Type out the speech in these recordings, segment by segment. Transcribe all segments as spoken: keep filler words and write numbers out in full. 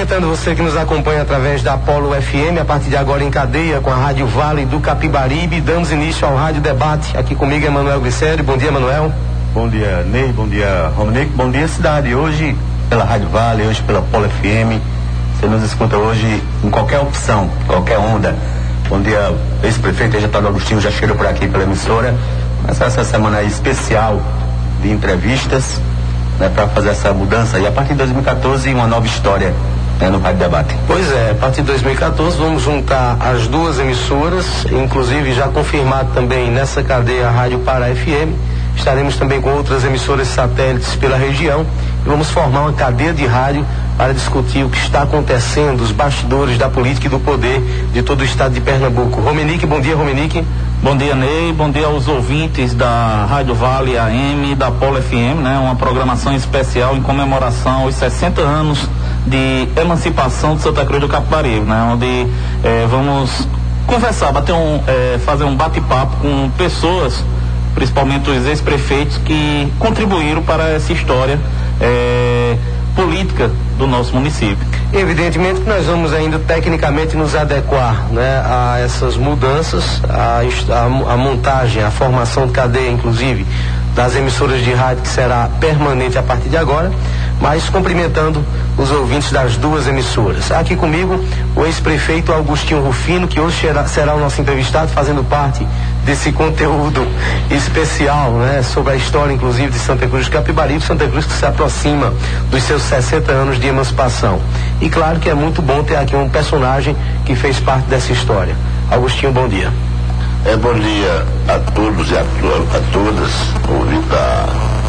Cumprimentando você que nos acompanha através da Polo F M, a partir de agora em cadeia com a Rádio Vale do Capibaribe, damos início ao Rádio Debate. Aqui comigo é Manuel Glicério. Bom dia, Manuel. Bom dia, Ney. Bom dia, Romanique. Bom dia, cidade. Hoje pela Rádio Vale, hoje pela Polo F M. Você nos escuta hoje em qualquer opção, qualquer onda. Bom dia, ex-prefeito Egitaldo Agostinho já chegou por aqui pela emissora. Essa, essa semana aí especial de entrevistas, né, para fazer essa mudança. E a partir de dois mil e quatorze, uma nova história, né, no Rádio Debate. Pois é, a partir de dois mil e quatorze vamos juntar as duas emissoras, inclusive já confirmado também nessa cadeia a Rádio Pará F M. Estaremos também com outras emissoras satélites pela região e vamos formar uma cadeia de rádio para discutir o que está acontecendo, os bastidores da política e do poder de todo o estado de Pernambuco. Romanique, bom dia, Romanique. Bom dia, Ney. Bom dia aos ouvintes da Rádio Vale A M e da Polo F M, né? Uma programação especial em comemoração aos sessenta anos de emancipação de Santa Cruz do Capibaribe, né? Onde eh, vamos conversar, bater um, eh, fazer um bate-papo com pessoas, principalmente os ex-prefeitos que contribuíram para essa história eh, política do nosso município. Evidentemente que nós vamos ainda tecnicamente nos adequar, né, a essas mudanças, a, a, a montagem, a formação de cadeia, inclusive, das emissoras de rádio, que será permanente a partir de agora, mas cumprimentando os ouvintes das duas emissoras. Aqui comigo o ex-prefeito Augustinho Rufino, que hoje será, será o nosso entrevistado, fazendo parte desse conteúdo especial, né, sobre a história, inclusive, de Santa Cruz do Capibaribe, Santa Cruz que se aproxima dos seus sessenta anos de emancipação. E claro que é muito bom ter aqui um personagem que fez parte dessa história. Augustinho, bom dia. É, bom dia a todos e a, to- a todas, ouvintes da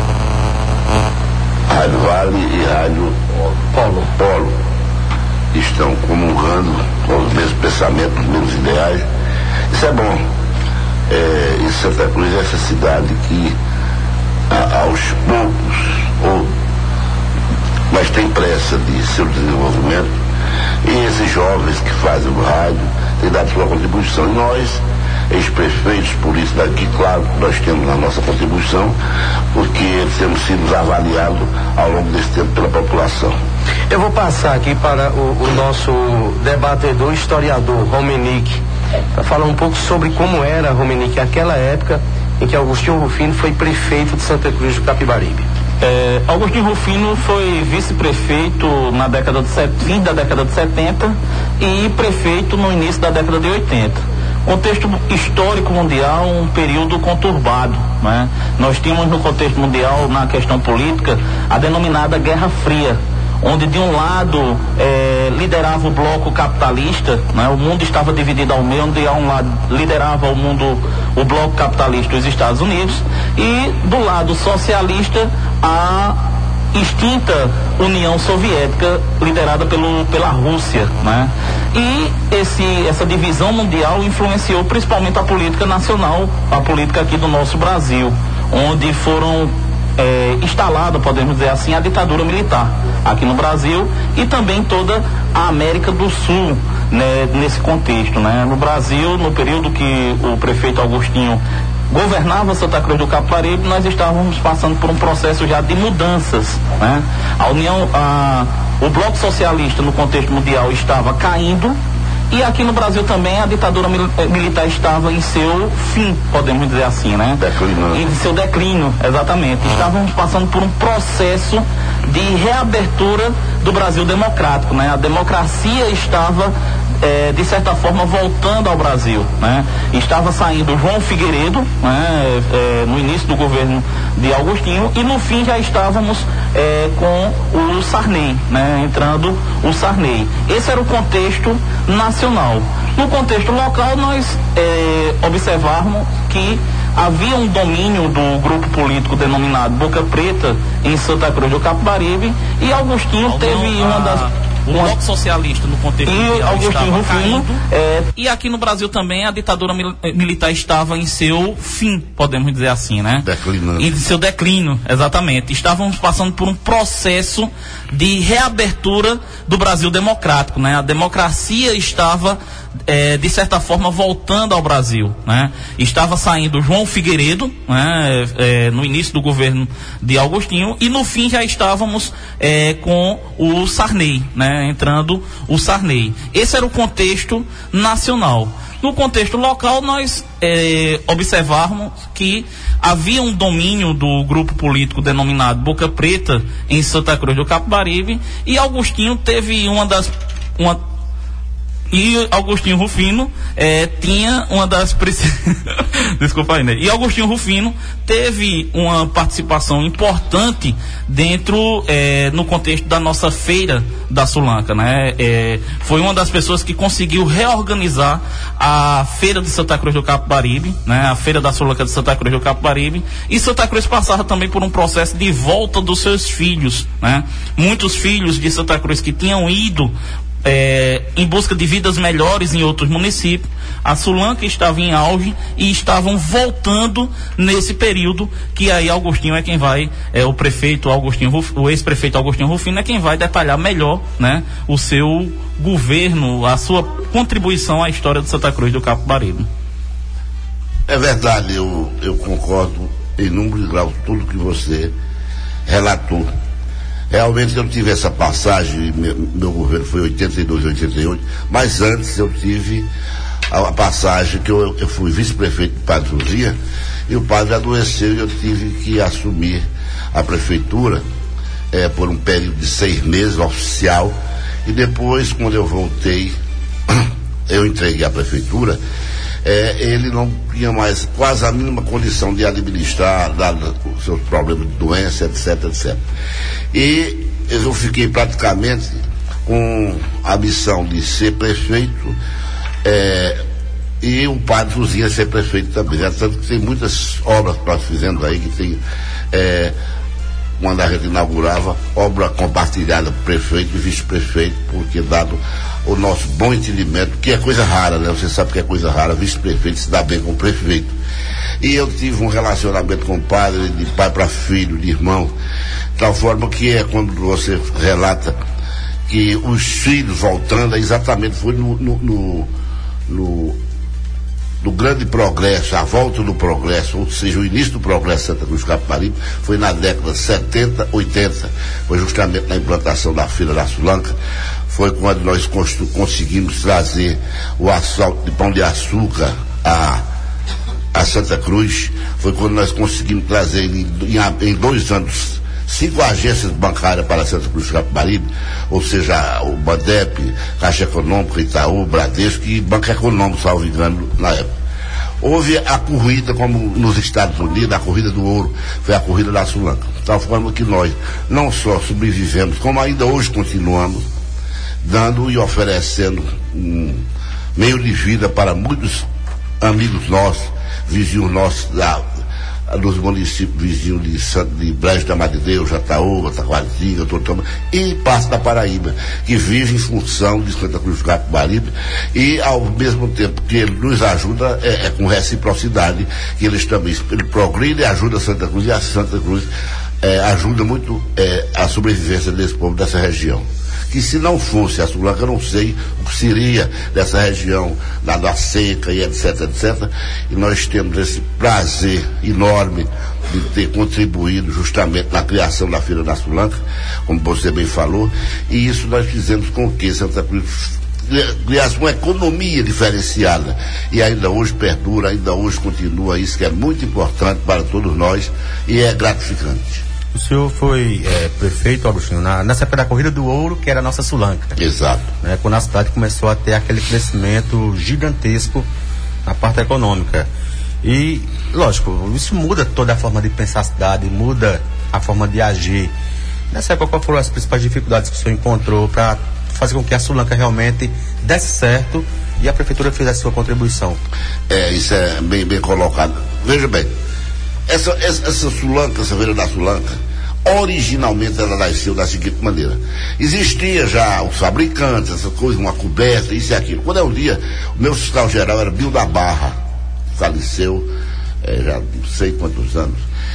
Rádio Vale e Rádio Polo. Polo estão comungando com os mesmos pensamentos, os mesmos ideais. Isso é bom. É, e Santa Cruz é essa cidade que a, aos poucos, ou, mas tem pressa de seu desenvolvimento, e esses jovens que fazem o rádio têm dado sua contribuição. E nós, ex-prefeitos, por isso daqui, claro, nós temos a nossa contribuição, porque temos sido avaliados ao longo desse tempo pela população. Eu vou passar aqui para o, o nosso debatedor, historiador, Romanique, para falar um pouco sobre como era, Romanique, aquela época em que Augustinho Rufino foi prefeito de Santa Cruz do Capibaribe. É, Augustinho Rufino foi vice-prefeito na década de fim da década de setenta e prefeito no início da década de oitenta. Contexto histórico mundial, um período conturbado, né? Nós tínhamos no contexto mundial, na questão política, a denominada Guerra Fria, onde de um lado eh, liderava o bloco capitalista, né? O mundo estava dividido ao meio, onde a um lado liderava o mundo, o bloco capitalista, os Estados Unidos, e do lado socialista a extinta União Soviética, liderada pelo, pela Rússia, né? E esse, essa divisão mundial influenciou principalmente a política nacional, a política aqui do nosso Brasil, onde foram é, instaladas, podemos dizer assim, a ditadura militar aqui no Brasil e também toda a América do Sul, né, nesse contexto, né? No Brasil, no período que o prefeito Augustinho governava Santa Cruz do Capibaribe, nós estávamos passando por um processo já de mudanças, né? A União, a, o bloco socialista no contexto mundial estava caindo e aqui no Brasil também a ditadura mil, militar estava em seu fim, podemos dizer assim, né? Declínio. Em seu declínio, exatamente. Estávamos passando por um processo de reabertura do Brasil democrático, né? A democracia estava É, de certa forma voltando ao Brasil, né? Estava saindo João Figueiredo, né? É, no início do governo de Augustinho, e no fim já estávamos é, com o Sarney, né? Entrando o Sarney. Esse era o contexto nacional. No contexto local, nós é, observamos que havia um domínio do grupo político denominado Boca Preta em Santa Cruz do Capibaribe, e Augustinho Algum, teve uma das o bloco socialista no contexto mundial estava caindo, é, e aqui no Brasil também a ditadura mil, militar estava em seu fim, podemos dizer assim, né? Declinando. Em seu declínio, exatamente. Estávamos passando por um processo de reabertura do Brasil democrático, né? A democracia estava é, de certa forma voltando ao Brasil, né? Estava saindo João Figueiredo, né? É, no início do governo de Augustinho, e no fim já estávamos é, com o Sarney, né? Entrando o Sarney. Esse era o contexto nacional. No contexto local, nós é, observamos que havia um domínio do grupo político denominado Boca Preta em Santa Cruz do Capibaribe, e Augustinho teve uma das uma e Augustinho Rufino eh, tinha uma das desculpa aí, né? E Augustinho Rufino teve uma participação importante dentro eh, no contexto da nossa feira da Sulanca, né? Eh, foi uma das pessoas que conseguiu reorganizar a feira de Santa Cruz do Capibaribe, né? A feira da Sulanca de Santa Cruz do Capibaribe, e Santa Cruz passava também por um processo de volta dos seus filhos, né? Muitos filhos de Santa Cruz que tinham ido É, em busca de vidas melhores em outros municípios, a Sulanca estava em auge e estavam voltando nesse período, que aí Augustinho é quem vai, é, o prefeito Augustinho, o ex-prefeito Augustinho Rufino é quem vai detalhar melhor, né, o seu governo, a sua contribuição à história de Santa Cruz do Capibaribe. É verdade, eu, eu concordo em número de graus tudo que você relatou. Realmente eu tive essa passagem, meu, meu governo foi oitenta e dois, oitenta e oito, mas antes eu tive a, a passagem que eu, eu fui vice-prefeito de Padre Luzia, e o padre adoeceu e eu tive que assumir a prefeitura é, por um período de seis meses oficial, e depois, quando eu voltei, eu entreguei a prefeitura. É, ele não tinha mais quase a mínima condição de administrar, dado os seus problemas de doença, etc, etcétera. E eu fiquei praticamente com a missão de ser prefeito, é, e o padre Zuzinha ser prefeito também. É, tanto que tem muitas obras que nós fizemos aí, que tem, é, quando a gente inaugurava, obra compartilhada prefeito e vice-prefeito, porque dado o nosso bom entendimento, que é coisa rara, né? Você sabe que é coisa rara, vice-prefeito se dá bem com o prefeito. E eu tive um relacionamento com o padre, de pai para filho, de irmão, de tal forma que é quando você relata que os filhos voltando, exatamente foi no, no, no, no do grande progresso, a volta do progresso, ou seja, o início do progresso Santa Cruz do Capibaribe foi na década de setenta, oitenta, foi justamente na implantação da Feira da Sulanca, foi quando nós constru- conseguimos trazer o asfalto de Pão de Açúcar a, a Santa Cruz, foi quando nós conseguimos trazer em, em, em dois anos cinco agências bancárias para Santa Cruz do Capibaribe, ou seja, o Bandep, Caixa Econômica, Itaú, Bradesco e Banco Econômico, salvo engano, na época. Houve a corrida, como nos Estados Unidos, a corrida do ouro, foi a corrida da Sulanca. De tal forma que nós não só sobrevivemos, como ainda hoje continuamos, dando e oferecendo um meio de vida para muitos amigos nossos, vizinhos nossos da dos municípios vizinhos de, Santo, de Brejo da Madrideira, Jataúba, Taquaritinga, Totama, e Passo da Paraíba, que vive em função de Santa Cruz do Capibaribe, e ao mesmo tempo que ele nos ajuda, é, é com reciprocidade, que eles também, ele progride e ajuda Santa Cruz, e a Santa Cruz é, ajuda muito é, a sobrevivência desse povo dessa região. Que se não fosse a Sulanca, eu não sei o que seria dessa região, da, da seca e etc, etcétera. E nós temos esse prazer enorme de ter contribuído justamente na criação da Feira da Sulanca, como você bem falou, e isso nós fizemos com que Santa Cruz criasse uma economia diferenciada, e ainda hoje perdura, ainda hoje continua isso, que é muito importante para todos nós e é gratificante. O senhor foi é, prefeito, Augustinho, na, nessa época da Corrida do Ouro, que era a nossa Sulanca. Exato. Né, quando a cidade começou a ter aquele crescimento gigantesco na parte econômica. E, lógico, isso muda toda a forma de pensar a cidade, muda a forma de agir. Nessa época, qual foram as principais dificuldades que o senhor encontrou para fazer com que a Sulanca realmente desse certo e a prefeitura fizesse a sua contribuição? É, isso é bem, bem colocado. Veja bem, essa, essa, essa Sulanca, essa Feira da Sulanca, originalmente ela nasceu da seguinte maneira: existia já os fabricantes, essa coisa, uma coberta, isso e aquilo. Quando é um dia, o meu fiscal geral era Bill da Barra, faleceu é, já não sei quantos anos,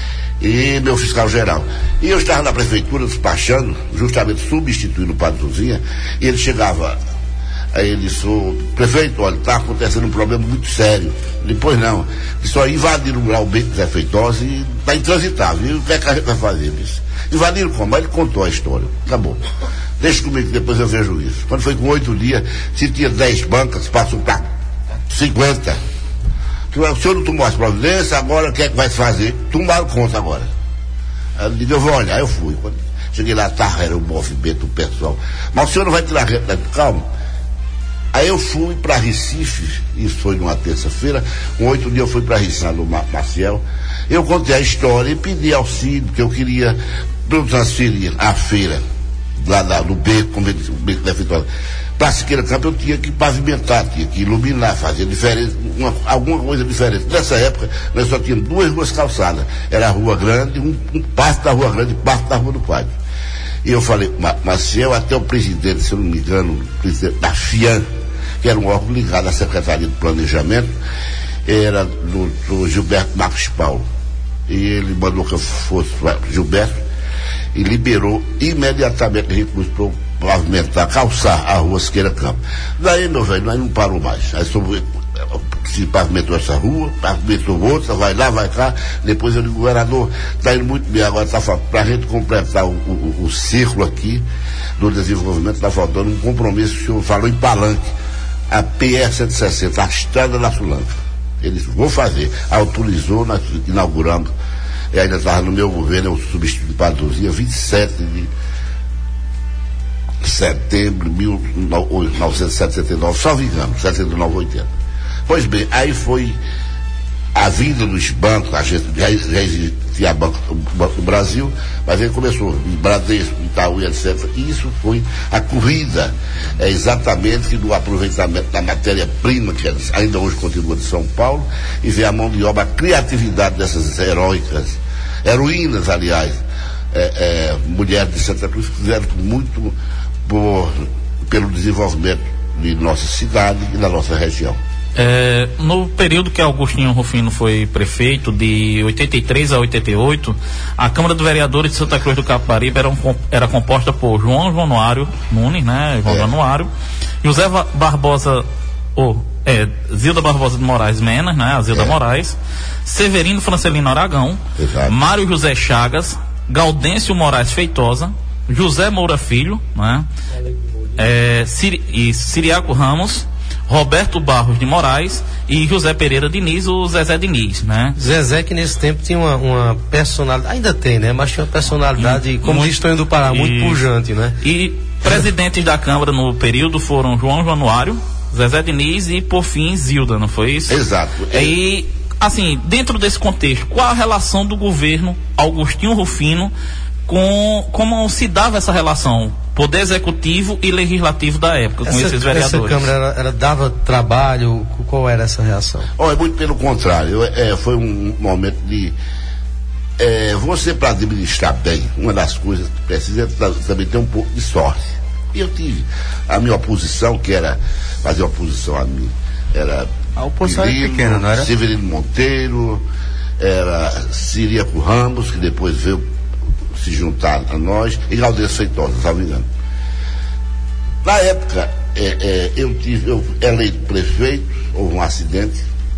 e meu fiscal geral, e eu estava na prefeitura despachando, justamente substituindo o padre Zuzinha, e ele chegava Aí ele disse, ô, prefeito, olha, está acontecendo um problema muito sério. Ele, pois não, só invadiram o Grau B, Zé Feitosa, e está intransitável. E o que é que a gente vai fazer? Ele disse, invadiram como? Aí ele contou a história. Acabou. Deixa comigo que depois eu vejo isso. Quando foi com oito dias, se tinha dez bancas, passou para cinquenta. O senhor não tomou as providências, agora o que é que vai se fazer? Tomaram conta agora. Aí ele disse, eu vou olhar. Eu fui. Quando cheguei lá, tá, era o movimento, o pessoal. Mas o senhor não vai tirar a reta? Calma. Aí eu fui para Recife, isso foi numa terça-feira, com oito dias eu fui para Recife, no Maciel. Eu contei a história e pedi auxílio, porque eu queria transferir a feira, lá, lá no beco, como ele disse, o beco da Vitória, para Siqueira Campos. Eu tinha que pavimentar, tinha que iluminar, fazer diferença, uma, alguma coisa diferente. Nessa época, nós só tínhamos duas ruas calçadas. Era a Rua Grande, um, um parte da Rua Grande e parte da Rua do Padre. E eu falei, Maciel, até o presidente, se eu não me engano, o presidente da FIAN, que era um órgão ligado à Secretaria de Planejamento, era do, do Gilberto Marcos Paulo. E ele mandou que eu fosse para Gilberto e liberou imediatamente recursos para pavimentar, calçar a Rua Siqueira Campos. Daí, meu velho, nós não parou mais. Aí sobre, se pavimentou essa rua, pavimentou outra, vai lá, vai cá. Depois eu digo, governador, está indo muito bem, agora está faltando, para a gente completar o, o, o círculo aqui do desenvolvimento, está faltando um compromisso que o senhor falou em Palanque. A P R cento e sessenta, a estrada da Sulanca. Eles vão fazer. Autorizou, nós inauguramos. E ainda estava no meu governo, eu substituí para dia vinte e sete de setembro de mil novecentos e setenta e nove, só vingamos, setenta e nove, oitenta. Pois bem, aí foi a vinda dos bancos, a gente já, já existia banco, o Banco do Brasil, mas ele começou em Bradesco, Itaú e etcétera. E isso foi a corrida, é, exatamente do aproveitamento da matéria-prima, que ainda hoje continua de São Paulo, e ver a mão de obra, a criatividade dessas heróicas, heroínas, aliás, é, é, mulheres de Santa Cruz, que fizeram muito por, pelo desenvolvimento de nossa cidade e da nossa região. É, no período que Augustinho Rufino foi prefeito, de oitenta e três a oitenta e oito, a Câmara de Vereadores de Santa Cruz do Capibaribe era, um, era composta por João Januário Nunes, né? João é. Januário, José Barbosa, oh, é, Zilda Barbosa de Moraes Menas, né? A Zilda é. Moraes, Severino Francelino Aragão, Exato. Mário José Chagas, Gaudêncio Moraes Feitosa, José Moura Filho, né? É, Ciri, e Ciriaco Ramos, Roberto Barros de Moraes e José Pereira Diniz, o Zezé Diniz, né? Zezé, que nesse tempo tinha uma, uma personalidade, ainda tem, né? Mas tinha uma personalidade, e, como diz Tonho do Pará, muito pujante, né? E presidentes da Câmara no período foram João Januário, Zezé Diniz e, por fim, Zilda, não foi isso? Exato. E, assim, dentro desse contexto, qual a relação do governo Augustinho Rufino com, como se dava essa relação? Poder executivo e legislativo da época, essa, com esses vereadores. Essa Câmara, ela, ela dava trabalho? Qual era essa reação? Olha, muito pelo contrário. É, foi um momento de... É, você, para administrar bem, uma das coisas que precisa é também ter um pouco de sorte. E eu tive a minha oposição, que era fazer oposição a mim. Era... A oposição era pequena, não era? Severino Monteiro, era Ciriaco Ramos, que depois veio se juntar a nós, e Gaudêncio Feitosa, se não me engano. Na época, é, é, eu tive, eu eleito prefeito, houve um acidente.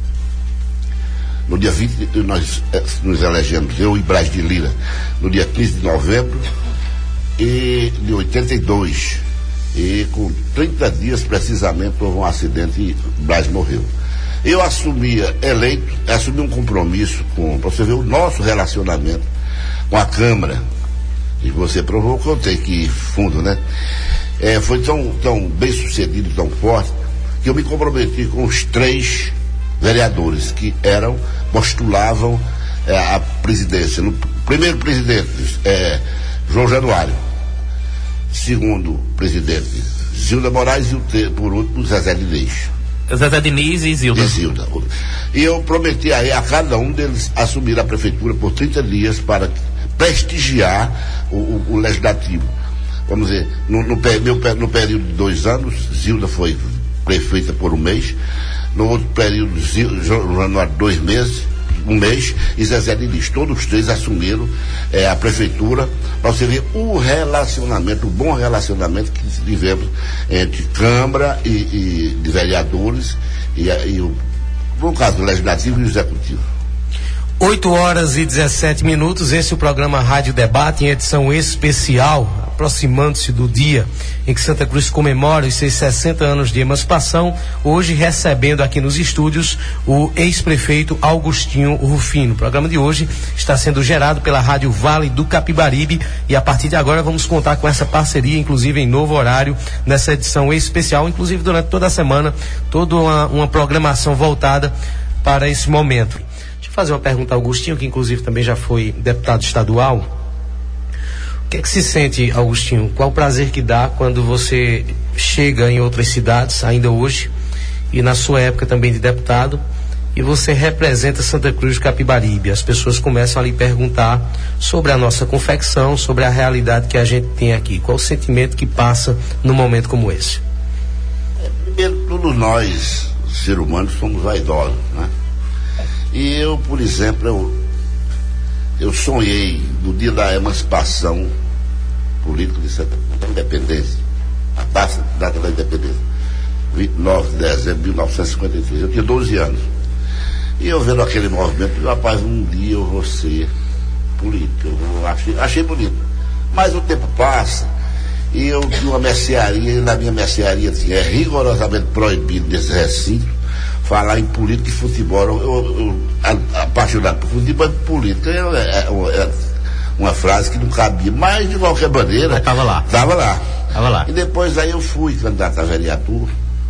No dia vinte, nós é, nos elegemos, eu e Braz de Lira, no dia quinze de novembro e, de oitenta e dois. E com trinta dias precisamente houve um acidente e Braz morreu. Eu assumia, eleito, assumi um compromisso com, para você ver o nosso relacionamento com a Câmara, e você provou que eu tenho que ir fundo, né? É, foi tão, tão bem sucedido, tão forte, que eu me comprometi com os três vereadores que eram, postulavam é, a presidência. No primeiro presidente, é, João Januário. Segundo presidente, Zilda Moraes, e o te, por último, Zezé Diniz. Zezé Diniz e Zilda. E Zilda. E eu prometi aí a cada um deles assumir a prefeitura por trinta dias para prestigiar o, o, o legislativo. Vamos dizer, no, no, no, no período de dois anos, Zilda foi prefeita por um mês. No outro período, João Januário, dois meses. um mês, e Zezé Diniz. Todos os três assumiram é, a prefeitura, para você ver o relacionamento, o bom relacionamento que tivemos entre Câmara e, e de vereadores e, e o, no caso do Legislativo e o Executivo. oito horas e dezessete minutos, esse é o programa Rádio Debate em edição especial, aproximando-se do dia em que Santa Cruz comemora os seus sessenta anos de emancipação, hoje recebendo aqui nos estúdios o ex-prefeito Augustinho Rufino. O programa de hoje está sendo gerado pela Rádio Vale do Capibaribe e a partir de agora vamos contar com essa parceria, inclusive em novo horário, nessa edição especial, inclusive durante toda a semana, toda uma, uma programação voltada para esse momento. Fazer uma pergunta ao Augustinho, que inclusive também já foi deputado estadual. O que é que se sente, Augustinho? Qual o prazer que dá quando você chega em outras cidades, ainda hoje, e na sua época também de deputado, e você representa Santa Cruz do Capibaribe? As pessoas começam a lhe perguntar sobre a nossa confecção, sobre a realidade que a gente tem aqui. Qual o sentimento que passa num momento como esse? É, primeiro, todos nós, seres humanos, somos vaidosos, né? E eu, por exemplo, eu, eu sonhei no dia da emancipação política de Santa Cruz, da independência, a data, data da independência, vinte e nove de dezembro de mil novecentos e cinquenta e três. Eu tinha doze anos. E eu vendo aquele movimento, rapaz, um dia eu vou ser político. Eu achei, achei bonito. Mas o tempo passa e eu tinha uma mercearia, e na minha mercearia tinha, é rigorosamente proibido desse recinto falar em política e futebol. Eu, eu, eu apaixonado por futebol e política é, é, é uma frase que não cabia, mas de qualquer maneira estava lá. Estava lá. Tava lá. E depois aí eu fui candidato a vereador.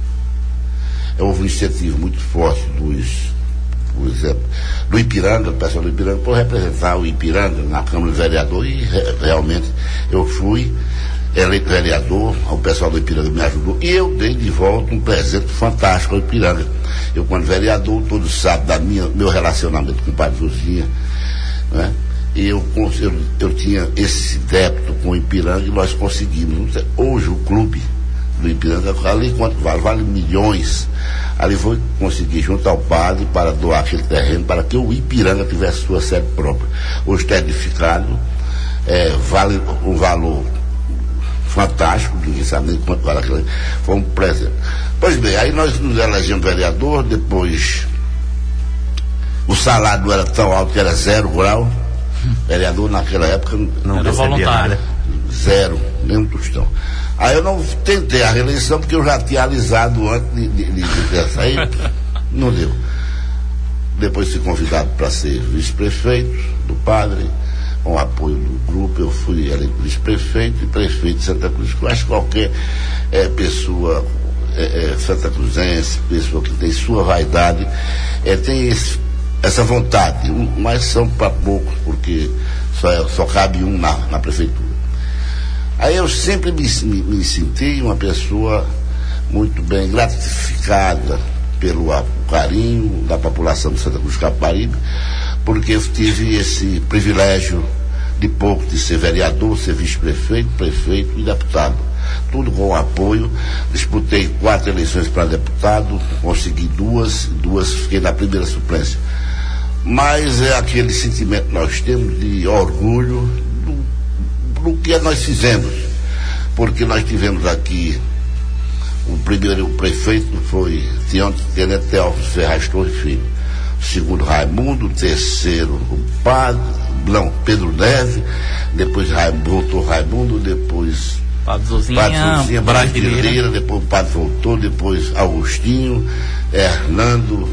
Houve um incentivo muito forte dos, por exemplo, do Ipiranga, do pessoal do Ipiranga, por representar o Ipiranga na Câmara de Vereador, e re, realmente eu fui eleito vereador, o pessoal do Ipiranga me ajudou, e eu dei de volta um presente fantástico ao Ipiranga. Eu, quando vereador, todos sabem da minha, meu relacionamento com o Padre Josinha, né? E eu, eu, eu tinha esse débito com o Ipiranga e nós conseguimos. Hoje o clube do Ipiranga, ali quanto vale, vale milhões. Ali foi conseguir junto ao padre para doar aquele terreno para que o Ipiranga tivesse sua sede própria. Hoje está edificado, é, vale um valor fantástico, ninguém sabe nem quanto vale aquele. Foi um presente. Pois bem, aí nós nos elegemos vereador, depois o salário não era tão alto, que era zero grau. Vereador naquela época não era voluntário. Zero, nem um tostão. Aí eu não tentei a reeleição porque eu já tinha alisado antes de, de, de, de aí não deu. Depois fui convidado para ser vice-prefeito do padre, com o apoio do grupo. Eu fui eleito vice-prefeito e prefeito de Santa Cruz. Eu acho que qualquer é, pessoa é, é, santa cruzense, pessoa que tem sua vaidade, é, tem esse, essa vontade, mas são para poucos, porque só, só cabe um na, na prefeitura. Aí eu sempre me, me, me senti uma pessoa muito bem gratificada pelo a, carinho da população de Santa Cruz do Capibaribe, porque eu tive esse privilégio de pouco de ser vereador, ser vice-prefeito, prefeito e deputado. Tudo com apoio. Disputei quatro eleições para deputado, consegui duas, duas fiquei na primeira suplência. Mas é aquele sentimento que nós temos de orgulho do, do que nós fizemos, porque nós tivemos aqui o primeiro prefeito foi Tenente Teófilo Ferraz Torres Filho, o segundo Raimundo, o terceiro o padre, não, Pedro Neves, depois Raimundo, voltou Raimundo, depois Padre Zozinha, Padre Zozinha Brasileira, depois o padre voltou, depois Augustinho, Hernando,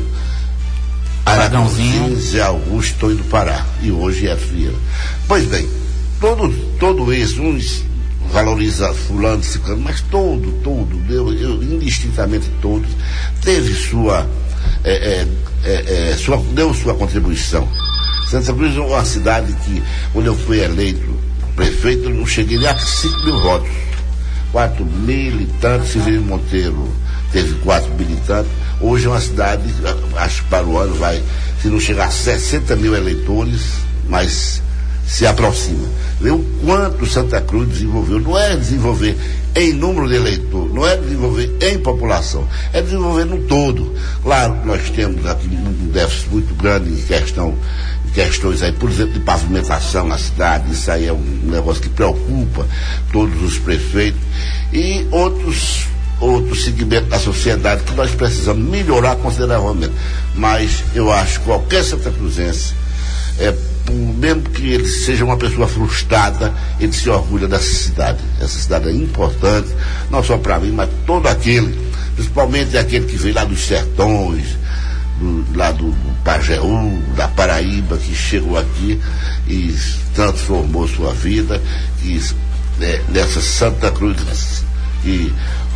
Aragãozinho, Zé Augusto e do Pará, e hoje é Frieira. Pois bem, todo, todo isso, uns valoriza fulano, ciclano, mas todo, todo, eu, eu, indistintamente todos, teve sua, é, é, é, sua, deu sua contribuição. Santa Cruz é uma cidade que, quando eu fui eleito prefeito, eu não cheguei nem a cinco mil votos. quatro mil e tantos, Severino Monteiro teve quatro mil e tantos. Hoje é uma cidade, acho que para o ano vai, se não chegar a sessenta mil eleitores, mas se aproxima. Vê o quanto Santa Cruz desenvolveu. Não é desenvolver em número de eleitor, não é desenvolver em população, é desenvolver no todo. Claro que nós temos aqui um déficit muito grande em questão, em questões aí, por exemplo, de pavimentação na cidade. Isso aí é um negócio que preocupa todos os prefeitos e outros outros segmentos da sociedade que nós precisamos melhorar consideravelmente. Mas eu acho que qualquer santacruzense, é, mesmo que ele seja uma pessoa frustrada, ele se orgulha dessa cidade. Essa cidade é importante, não só para mim, mas todo aquele, principalmente aquele que veio lá dos sertões, do, lá do, do Pajeú, da Paraíba, que chegou aqui e transformou sua vida, e é, nessa Santa Cruz, e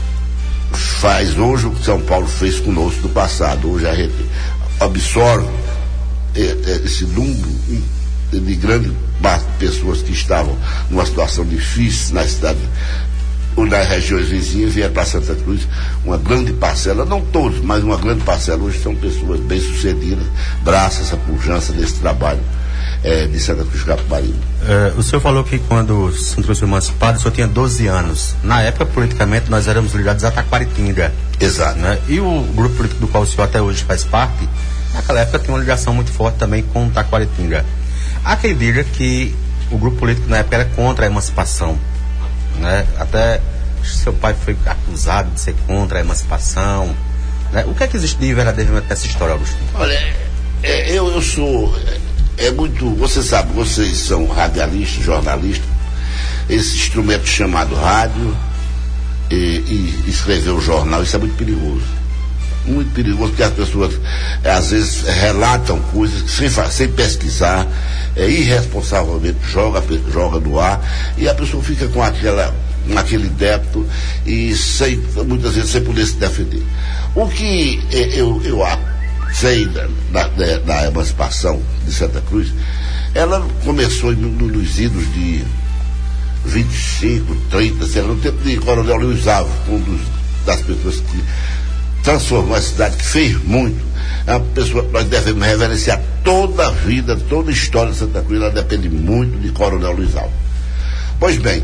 faz hoje o que São Paulo fez conosco no passado. Hoje a gente absorve é, é, esse número de grande parte de pessoas que estavam numa situação difícil na cidade ou nas regiões vizinhas, vieram para Santa Cruz, uma grande parcela, não todos, mas uma grande parcela hoje são pessoas bem sucedidas, graças a essa pujança desse trabalho é, de Santa Cruz Capibaribe. É, o senhor falou que quando Santa Cruz foi emancipado, o senhor tinha doze anos. Na época, politicamente, nós éramos ligados a Taquaritinga. Exato. Né? E o grupo político do qual o senhor até hoje faz parte, naquela época tinha uma ligação muito forte também com Taquaritinga. Há quem diga que o grupo político na época era contra a emancipação, né? Até seu pai foi acusado de ser contra a emancipação, né? O que é que existe de verdadeiramente nessa história, Agostinho? Olha, é, eu, eu sou é, é muito, você sabe, vocês são radialistas, jornalistas, esse instrumento chamado rádio e, e escrever o jornal, isso é muito perigoso. Muito perigoso, porque as pessoas é, às vezes relatam coisas sem, sem pesquisar, é, irresponsavelmente joga, joga no ar, e a pessoa fica com aquela, com aquele débito e sem, muitas vezes sem poder se defender. O que é, eu, eu sei da, da, da emancipação de Santa Cruz, ela começou no, nos idos de vinte e cinco, trinta, sei lá, no tempo de Coronel Luiz Alves, um dos, das pessoas que transformou a cidade, que fez muito. É uma pessoa que nós devemos reverenciar toda a vida, toda a história de Santa Cruz, ela depende muito de Coronel Luiz Alves. Pois bem,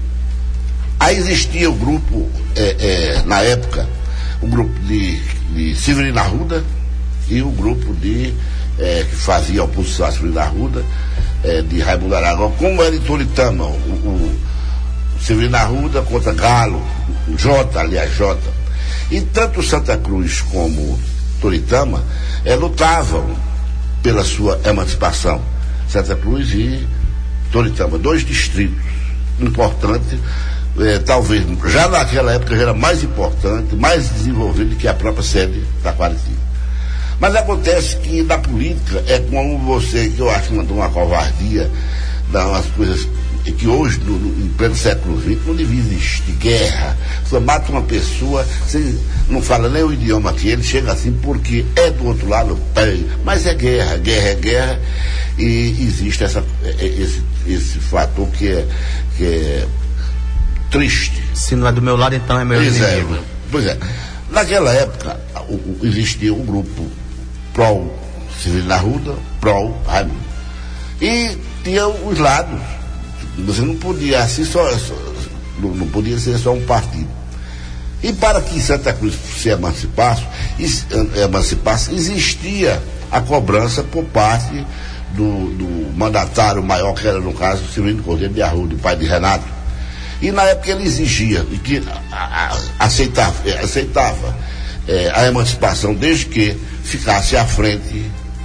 aí existia o grupo, é, é, na época, o grupo de, de Severino Arruda e o grupo de, é, que fazia oposição a Severino Arruda, é, de Raimundo Aragão, como era em Toritama, o, o Severino Arruda contra Galo, Jota, aliás, Jota. E tanto Santa Cruz como Toritama é, lutavam pela sua emancipação. Santa Cruz e Toritama, dois distritos importantes, é, talvez já naquela época já era mais importante, mais desenvolvido que a própria sede da Taquaritinga. Mas acontece que na política é como você, que eu acho uma, uma covardia, dá umas coisas que hoje, no, no, em pleno século vinte, não devia existir guerra. Você mata uma pessoa, você não fala nem o idioma que ele chega assim, porque é do outro lado, mas é guerra, guerra é guerra, e existe essa, esse, esse fator que é, que é triste. Se não é do meu lado, então é meu pois inimigo. É, pois é. Naquela época, o, o, existia um grupo pró Severino Arruda, pró Raimundo. E tinha os lados. Você não podia assim só, só não, não podia ser só um partido. E para que Santa Cruz se emancipasse, emancipasse existia a cobrança por parte do, do mandatário maior, que era no caso o Severino Cordeiro de Arruda, pai de Renato. E na época ele exigia que a, a, aceitava, aceitava é, a emancipação desde que ficasse à frente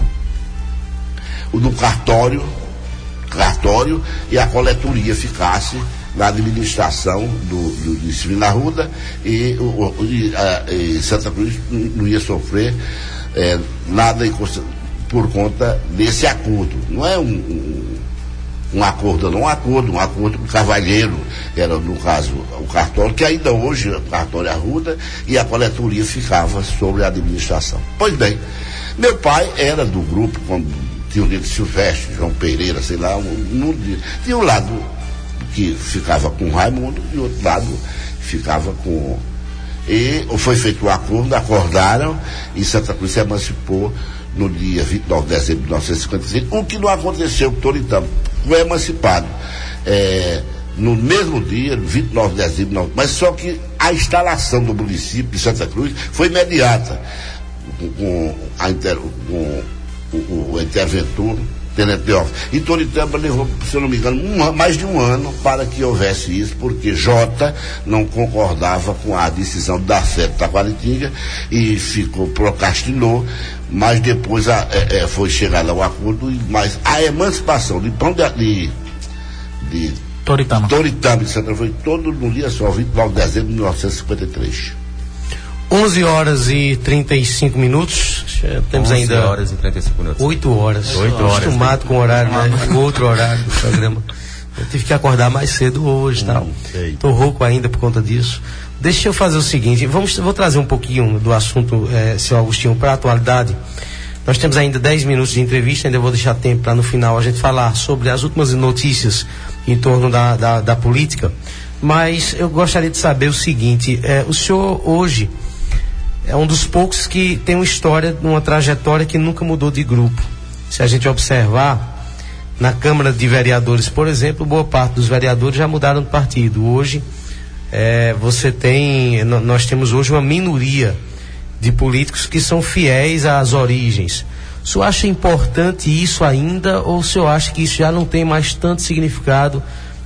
do cartório cartório e a coletoria ficasse na administração do, do, de Severino Arruda, e, o, e, a, e Santa Cruz não ia sofrer é, nada por conta desse acordo. Não é um, um, um acordo, não um acordo, um acordo com o cavalheiro, era no caso o cartório, que ainda hoje o cartório Arruda, e a coletoria ficava sobre a administração. Pois bem, meu pai era do grupo, como tinha o Nilo Silvestre, João Pereira, sei lá, um, um, tinha um lado que ficava com Raimundo e outro lado ficava com... E foi feito o acordo, acordaram, e Santa Cruz se emancipou no dia vinte e nove de dezembro de mil novecentos e cinquenta e seis, o que não aconteceu com Toritama. foi emancipado. É, no mesmo dia, vinte e nove de dezembro, mas só que a instalação do município de Santa Cruz foi imediata, com, com, a inter, com o, o interventor, Tenente Teófilo. E Toritama levou, se eu não me engano, um, mais de um ano para que houvesse isso, porque Jota não concordava com a decisão da sede de Taquaritinga e ficou, procrastinou, mas depois a, é, é, foi chegado ao acordo, mas a emancipação de Pão de, de, de Toritama. Toritama de Santa foi todo no dia só, vinte e nove de dezembro de mil novecentos e cinquenta e três. onze horas e trinta e cinco minutos. Temos ainda. onze horas e trinta e cinco minutos. oito horas. oito horas. Acostumado né? com o horário, né? O outro horário do programa. Eu tive que acordar mais cedo hoje, tal. Estou rouco ainda por conta disso. Deixa eu fazer o seguinte, vamos, vou trazer um pouquinho do assunto, eh, seu Agostinho, para a atualidade. Nós temos ainda dez minutos de entrevista, ainda vou deixar tempo para no final a gente falar sobre as últimas notícias em torno da, da, da política. Mas eu gostaria de saber o seguinte, eh, o senhor hoje é um dos poucos que tem uma história, uma trajetória que nunca mudou de grupo. Se a gente observar, na Câmara de Vereadores, por exemplo, boa parte dos vereadores já mudaram de partido. Hoje, é, você tem, nós temos hoje uma minoria de políticos que são fiéis às origens. O senhor acha importante isso ainda, ou o senhor acha que isso já não tem mais tanto significado,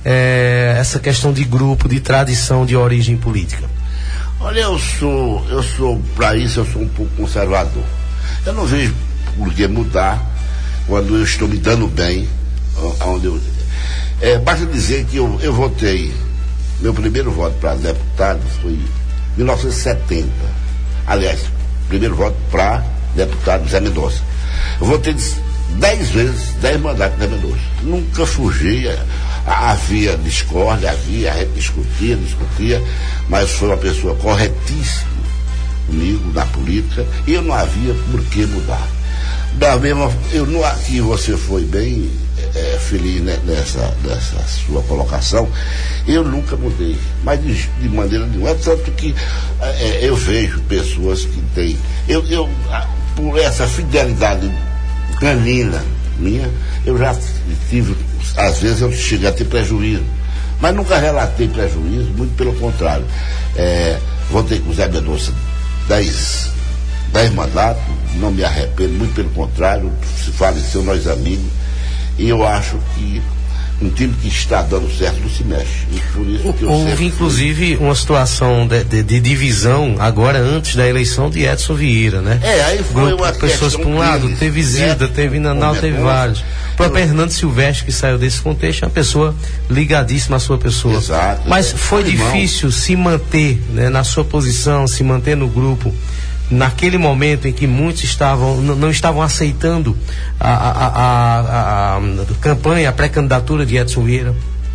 é, essa questão de grupo, de tradição, de origem política? Olha, eu sou, eu sou, para isso eu sou um pouco conservador. Eu não vejo por que mudar quando eu estou me dando bem, onde eu, é, basta dizer que eu, eu votei, meu primeiro voto para deputado foi em mil novecentos e setenta. Aliás, primeiro voto para deputado Zé Mendonça. Eu votei dez vezes, dez mandatos de Zé Mendonça. Nunca fugi. Havia discórdia, havia, a gente discutia, discutia, mas foi uma pessoa corretíssima comigo na política e eu não havia por que mudar. Da mesma, eu não, aqui você foi bem é, feliz né, nessa, nessa sua colocação, eu nunca mudei, mas de, de maneira nenhuma, é tanto que é, eu vejo pessoas que têm, eu, eu, por essa fidelidade canina minha, eu já tive, às vezes eu cheguei a ter prejuízo, mas nunca relatei prejuízo, muito pelo contrário. É, votei com o Zé Mendonça dez, dez mandatos, não me arrependo, muito pelo contrário, se faleceu nós amigos, e eu acho que um time que está dando certo não se mexe. E por isso que eu Houve inclusive fui... uma situação de, de, de divisão agora antes da eleição de Edson Vieira, né? É, aí foi Grupo uma de pessoas por um lado, teve Zilda, né? Teve Nanal, teve vários. O próprio eu... Hernando Silvestre, que saiu desse contexto, é uma pessoa ligadíssima à sua pessoa. Exato. Mas foi difícil se manter, né, na sua posição, se manter no grupo, naquele momento em que muitos estavam, n- não estavam aceitando a, a, a, a, a campanha, a pré-candidatura de Edson Vieira?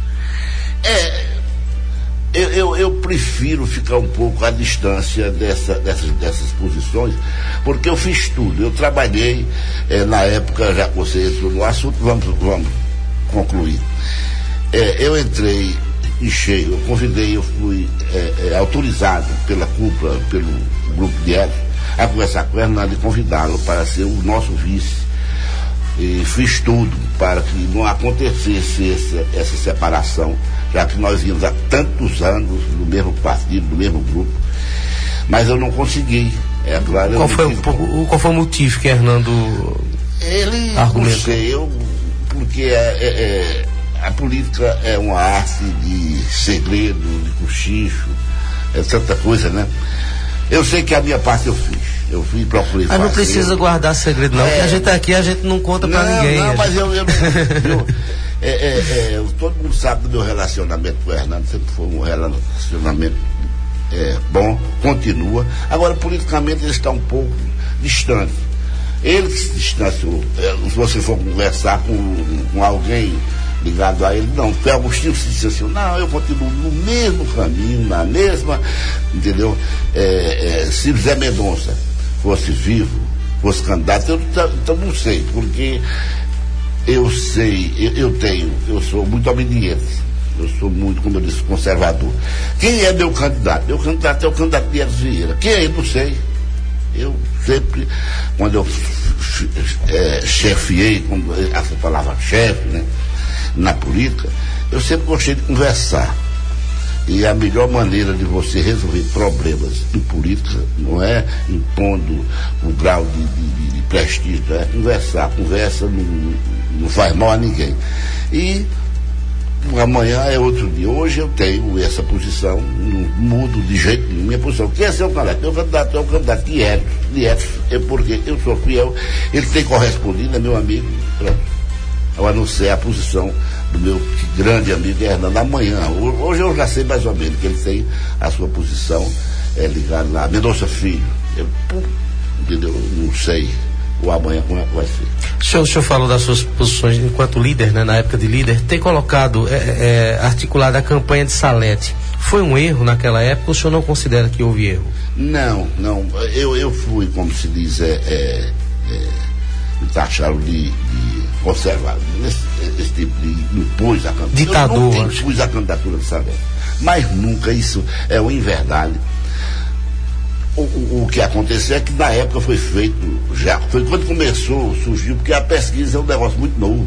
É, eu, eu, eu prefiro ficar um pouco à distância dessa, dessas, dessas posições, porque eu fiz tudo. Eu trabalhei, eh, na época, já que você entrou no assunto, vamos, vamos concluir. Eh, eu entrei em cheio, eu convidei, eu fui eh, eh, autorizado pela cúpula, pelo grupo de Edson, a conversar com o Hernando e convidá-lo para ser o nosso vice. E fiz tudo para que não acontecesse essa, essa separação, já que nós íamos há tantos anos no mesmo partido, no mesmo grupo, mas eu não consegui. É claro. Qual, foi o, o, qual foi o motivo que Hernando ele argumentou? Não sei, eu, porque é, é, é, a política é uma arte de segredo, de cochicho, é tanta coisa, né? Eu sei que a minha parte eu fiz. Eu fui e procurei fazer. Mas não precisa guardar segredo, não. É, porque a gente aqui, a gente não conta não, pra ninguém. Não, mas gente... eu, eu, eu, é, é, é, todo mundo sabe do meu relacionamento com o Hernando, sempre foi um relacionamento é, bom, continua. Agora, politicamente, ele está um pouco distante. Ele se distanciou. É, se você for conversar com, com alguém ligado a ele, não, o Agostinho se disse assim, não, eu continuo no mesmo caminho, na mesma, entendeu? É, é, se Zé Mendonça fosse vivo, fosse candidato, eu então não sei, porque eu sei, eu, eu tenho, eu sou muito obediente, eu sou muito, como eu disse, conservador. Quem é meu candidato? Meu candidato é o candidato de Edson Vieira. Quem é? Eu não sei. Eu sempre, quando eu é, chefiei, essa palavra chefe, né? na política, eu sempre gostei de conversar. E a melhor maneira de você resolver problemas em política não é impondo um grau de, de, de prestígio, é conversar. Conversa não, não faz mal a ninguém. E amanhã é outro dia. Hoje eu tenho essa posição, não mudo de jeito nenhum minha posição. Quem é seu candidato? Meu candidato é o candidato de Edson. De Edson é porque eu sou fiel, ele tem correspondido, é meu amigo, pronto. Eu anunciei a posição do meu grande amigo Hernando amanhã. Hoje eu já sei mais ou menos que ele tem a sua posição é, ligada lá. Mendonça Filho. Eu, entendeu? Não sei o amanhã como é que vai ser. O senhor, o senhor falou das suas posições enquanto líder, né, na época de líder, ter colocado, é, é, articulado a campanha de Salete. Foi um erro naquela época ou o senhor não considera que houve erro? Não, não. Eu, eu fui, como se diz, é, é, é, me taxaram de, de conservador. Esse, esse tipo de impus a candidatura. Ditador. Eu nunca impus a candidatura de Salete. Mas nunca, isso é uma inverdade. O, o, o que aconteceu é que na época foi feito, já foi quando começou, surgiu, porque a pesquisa é um negócio muito novo.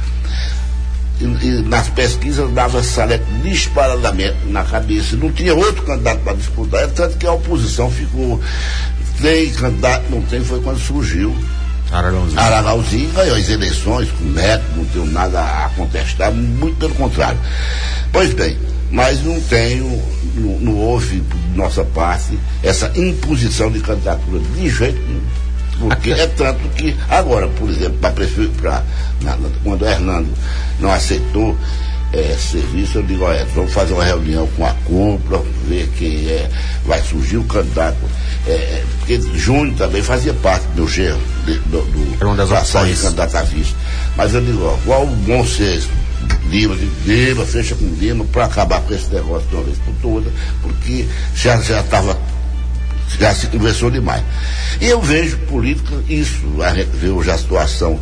E, e nas pesquisas dava Salete disparadamente na cabeça, não tinha outro candidato para disputar, é tanto que a oposição ficou, tem candidato, não tem, foi quando surgiu Aragãozinho. Aragãozinho ganhou as eleições com Neto, não tenho nada a contestar, muito pelo contrário. Pois bem, mas não tenho, não, não houve de nossa parte essa imposição de candidatura de jeito nenhum. Porque é tanto que agora, por exemplo, para prefeito, pra, na, na, quando o Hernando não aceitou é, serviço, eu digo, olha, vamos fazer uma reunião com a cúpula, ver quem é, vai surgir o candidato. É, porque Júnior também fazia parte do meu gerro, do, do, do para sair candidato a vice. Mas eu digo, ó, qual o bom senso? Lima, Lima, fecha com Lima para acabar com esse negócio de uma vez por toda, porque já já estava, já se conversou demais. E eu vejo política, isso, a gente vê hoje a situação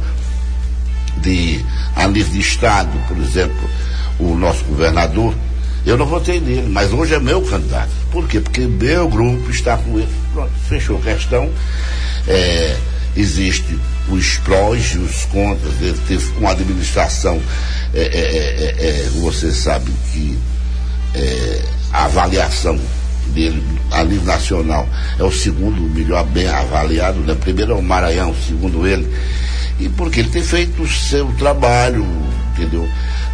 de, a nível de Estado, por exemplo, o nosso governador, eu não votei nele, mas hoje é meu candidato. Por quê? Porque meu grupo está com ele. Pronto, fechou a questão. É, existe os prós e os contras. Ele teve uma administração, é, é, é, é, você sabe que é, a avaliação dele a nível nacional é o segundo melhor bem avaliado, né? Primeiro é o Maranhão, segundo ele, e porque ele tem feito o seu trabalho, entendeu?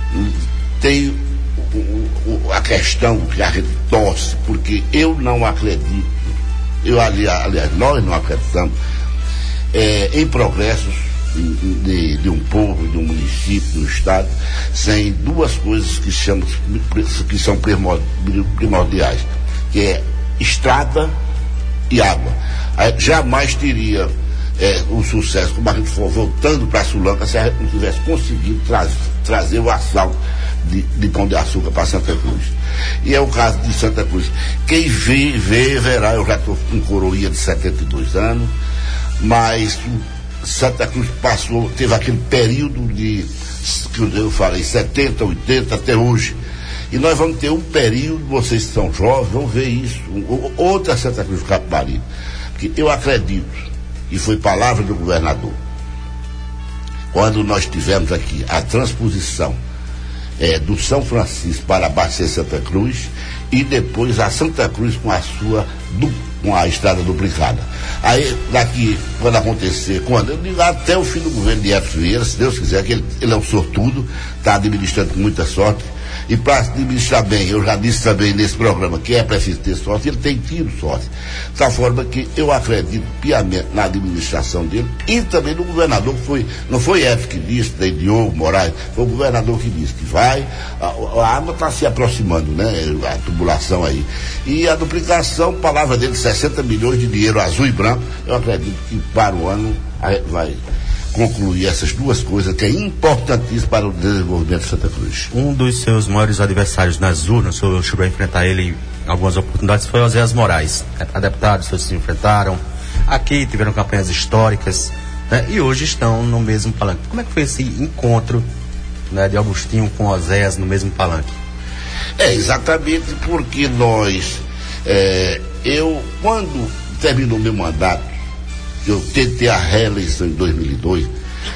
Tem o, o, a questão que a gente torce, porque eu não acredito, eu aliás, aliás nós não acreditamos é, em progressos de, de um povo, de um município, de um estado, sem duas coisas que, chamam, que são primordiais, que é estrada e água. Aí, jamais teria é, o sucesso, como a gente for voltando para a Sulanca, se a gente não tivesse conseguido tra trazer o asfalto de, de Pão de Açúcar para Santa Cruz. E é o caso de Santa Cruz. Quem vê, vê, verá, eu já estou com coroinha de setenta e dois anos, mas Santa Cruz passou, teve aquele período de, que eu falei, setenta, oitenta até hoje. E nós vamos ter um período, vocês que são jovens, vão ver isso, outra Santa Cruz do Capibaribe. Porque eu acredito, e foi palavra do governador, quando nós tivemos aqui a transposição é, do São Francisco para abastecer Santa Cruz, e depois a Santa Cruz com a sua, du, com a estrada duplicada. Aí, daqui, quando acontecer, quando, eu digo, até o fim do governo de Edson Vieira, se Deus quiser, que ele, ele é um sortudo, está administrando com muita sorte. E para administrar bem, eu já disse também nesse programa que é preciso ter sorte, ele tem tido sorte. De tal forma que eu acredito piamente na administração dele e também no governador, que foi, não foi F que disse, nem Diogo Moraes, foi o governador que disse que vai, a, a água está se aproximando, né? A tubulação aí. E a duplicação, palavra dele, sessenta milhões de dinheiro azul e branco, eu acredito que para o ano vai concluir essas duas coisas que é importantíssimo para o desenvolvimento de Santa Cruz. Um dos seus maiores adversários nas urnas, o senhor chegou a enfrentar ele em algumas oportunidades, foi o Oséias Moraes. A deputados, os senhores se enfrentaram, aqui tiveram campanhas históricas, né? E hoje estão no mesmo palanque. Como é que foi esse encontro, né, de Augustinho com Oséias no mesmo palanque? É exatamente porque nós, é, eu, quando terminou meu mandato, eu tentei a reeleição em dois mil e dois,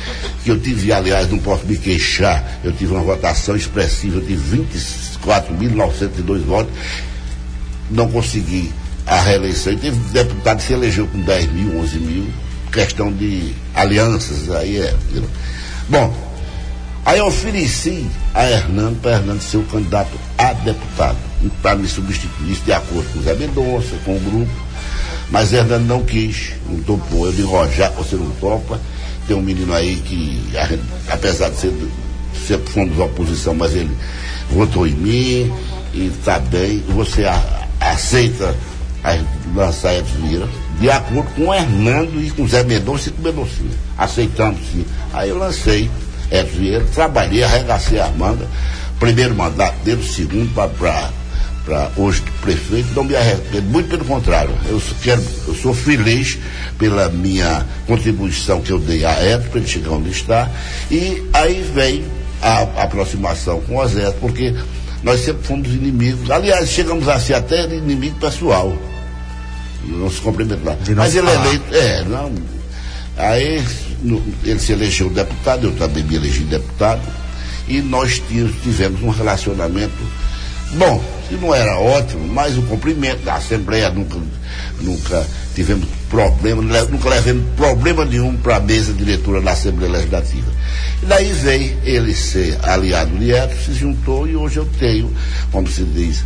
que eu tive, aliás, não posso me queixar, eu tive uma votação expressiva, eu tive vinte e quatro mil novecentos e dois votos, não consegui a reeleição. E teve deputado que se elegeu com dez mil, onze mil, questão de alianças, aí é. Bom, aí eu ofereci a Hernando, para Hernando ser o candidato a deputado, para me substituir, isso de acordo com o Zé Mendonça, com o grupo, mas Hernando não quis, não topou. Eu digo, ó, já você não topa, tem um menino aí que, apesar de ser, ser fundo da oposição, mas ele votou em mim e está bem, você a, aceita a, lançar Edson Vieira, de acordo com o Hernando e com o Zé Mendonça e com o Mendonça. Aceitando sim. Aí eu lancei Edson Vieira, trabalhei, arregacei a manga, primeiro mandato dele, segundo para hoje prefeito, não me arrependo, muito pelo contrário, eu sou, quero, eu sou feliz pela minha contribuição que eu dei a Edson para ele chegar onde está, e aí vem a, a aproximação com o Zé, porque nós sempre fomos inimigos, aliás, chegamos a ser até inimigo pessoal, não se cumprimentar, mas ele é eleito, é, não, aí no, ele se elegeu deputado, eu também me elegi deputado, e nós tivemos um relacionamento bom, se não era ótimo, mas o cumprimento da Assembleia, nunca, nunca tivemos problema, nunca levamos problema nenhum para a mesa diretora da Assembleia Legislativa. E daí veio ele ser aliado direto, se juntou, e hoje eu tenho, como se diz,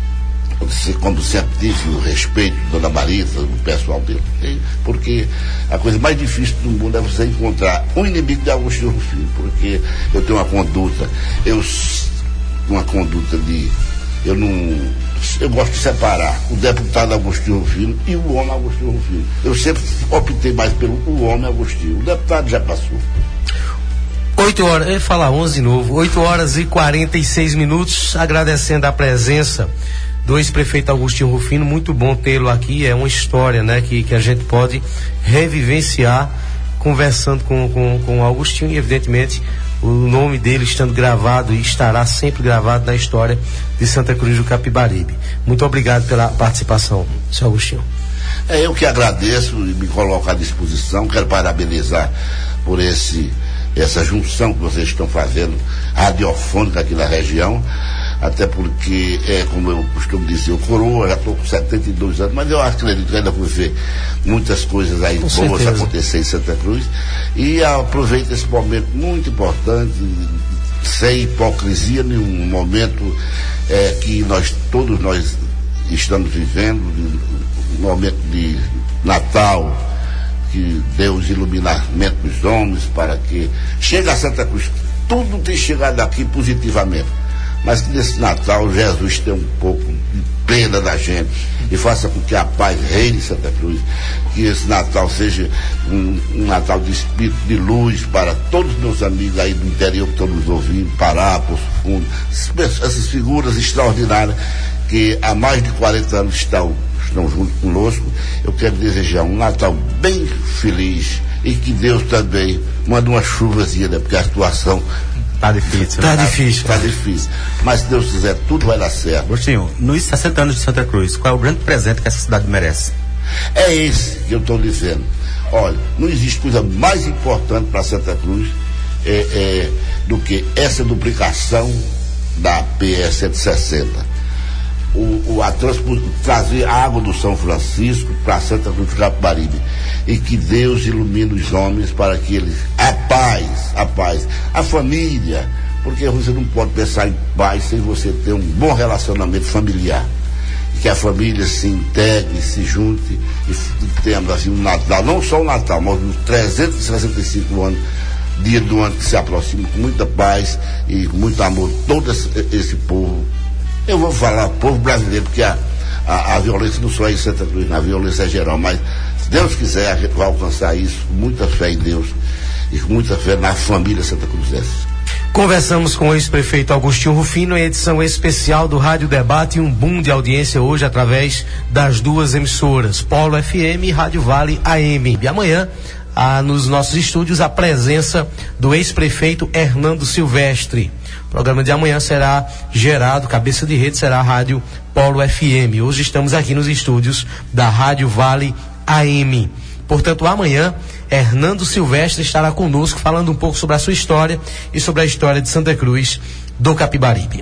como sempre tive o respeito da Dona Marisa, do pessoal dele, porque a coisa mais difícil do mundo é você encontrar um inimigo de Agostinho Rufino, porque eu tenho uma conduta, eu uma conduta de, eu não, eu gosto de separar o deputado Agostinho Rufino e o homem Agostinho Rufino. Eu sempre optei mais pelo o homem Agostinho, o deputado já passou. oito horas, eu ia falar onze de novo, oito horas e quarenta e seis minutos, agradecendo a presença do ex-prefeito Agostinho Rufino, muito bom tê-lo aqui, é uma história, né, que, que a gente pode revivenciar conversando com, com, com o Agostinho, e evidentemente o nome dele estando gravado e estará sempre gravado na história de Santa Cruz do Capibaribe. Muito obrigado pela participação, senhor Agostinho. É, eu que agradeço e me coloco à disposição, quero parabenizar por esse, essa junção que vocês estão fazendo radiofônica aqui na região, até porque, é, como eu costumo dizer, eu coroa, já estou com setenta e dois anos, mas eu acredito que ainda vou ver muitas coisas aí com boas certeza acontecer em Santa Cruz, e aproveito esse momento muito importante, sem hipocrisia nenhum, um momento é, que nós, todos nós estamos vivendo, um momento de Natal, que Deus iluminamento dos homens, para que chegue a Santa Cruz, tudo tem chegado aqui positivamente, mas que nesse Natal Jesus tenha um pouco de pena da gente e faça com que a paz reine em Santa Cruz, que esse Natal seja um, um Natal de espírito de luz para todos os meus amigos aí do interior que estão nos ouvindo, Pará, Poço Fundo, essas figuras extraordinárias que há mais de quarenta anos estão, estão junto conosco. Eu quero desejar um Natal bem feliz e que Deus também mande uma chuvazinha, né? Porque a situação Tá difícil. Tá, tá difícil. Tá difícil. Mas se Deus quiser, tudo vai dar certo. Agostinho, nos sessenta anos de Santa Cruz, qual é o grande presente que essa cidade merece? É esse que eu estou dizendo. Olha, não existe coisa mais importante para Santa Cruz é, é, do que essa duplicação da P S cento e sessenta. O, o, a transpor, trazer a água do São Francisco para Santa Cruz do Capibaribe, e que Deus ilumine os homens para que eles, a paz, a paz, a família, porque você não pode pensar em paz sem você ter um bom relacionamento familiar, e que a família se integre, se junte e tenhamos assim um Natal, não só o Natal, mas os trezentos e sessenta e cinco anos, dia do ano que se aproxima com muita paz e com muito amor, todo esse, esse povo. Eu vou falar povo brasileiro, porque a, a, a violência não só é em Santa Cruz, a violência é geral, mas se Deus quiser, a gente vai alcançar isso, muita fé em Deus e com muita fé na família Santa Cruzense. Conversamos com o ex-prefeito Agostinho Rufino em edição especial do Rádio Debate, e um boom de audiência hoje através das duas emissoras, Polo F M e Rádio Vale A M. E amanhã, ah, nos nossos estúdios, a presença do ex-prefeito Hernando Silvestre. O programa de amanhã será gerado, cabeça de rede será a Rádio Polo F M. Hoje estamos aqui nos estúdios da Rádio Vale A M. Portanto, amanhã Hernando Silvestre, estará conosco falando um pouco sobre a sua história e sobre a história de Santa Cruz do Capibaribe.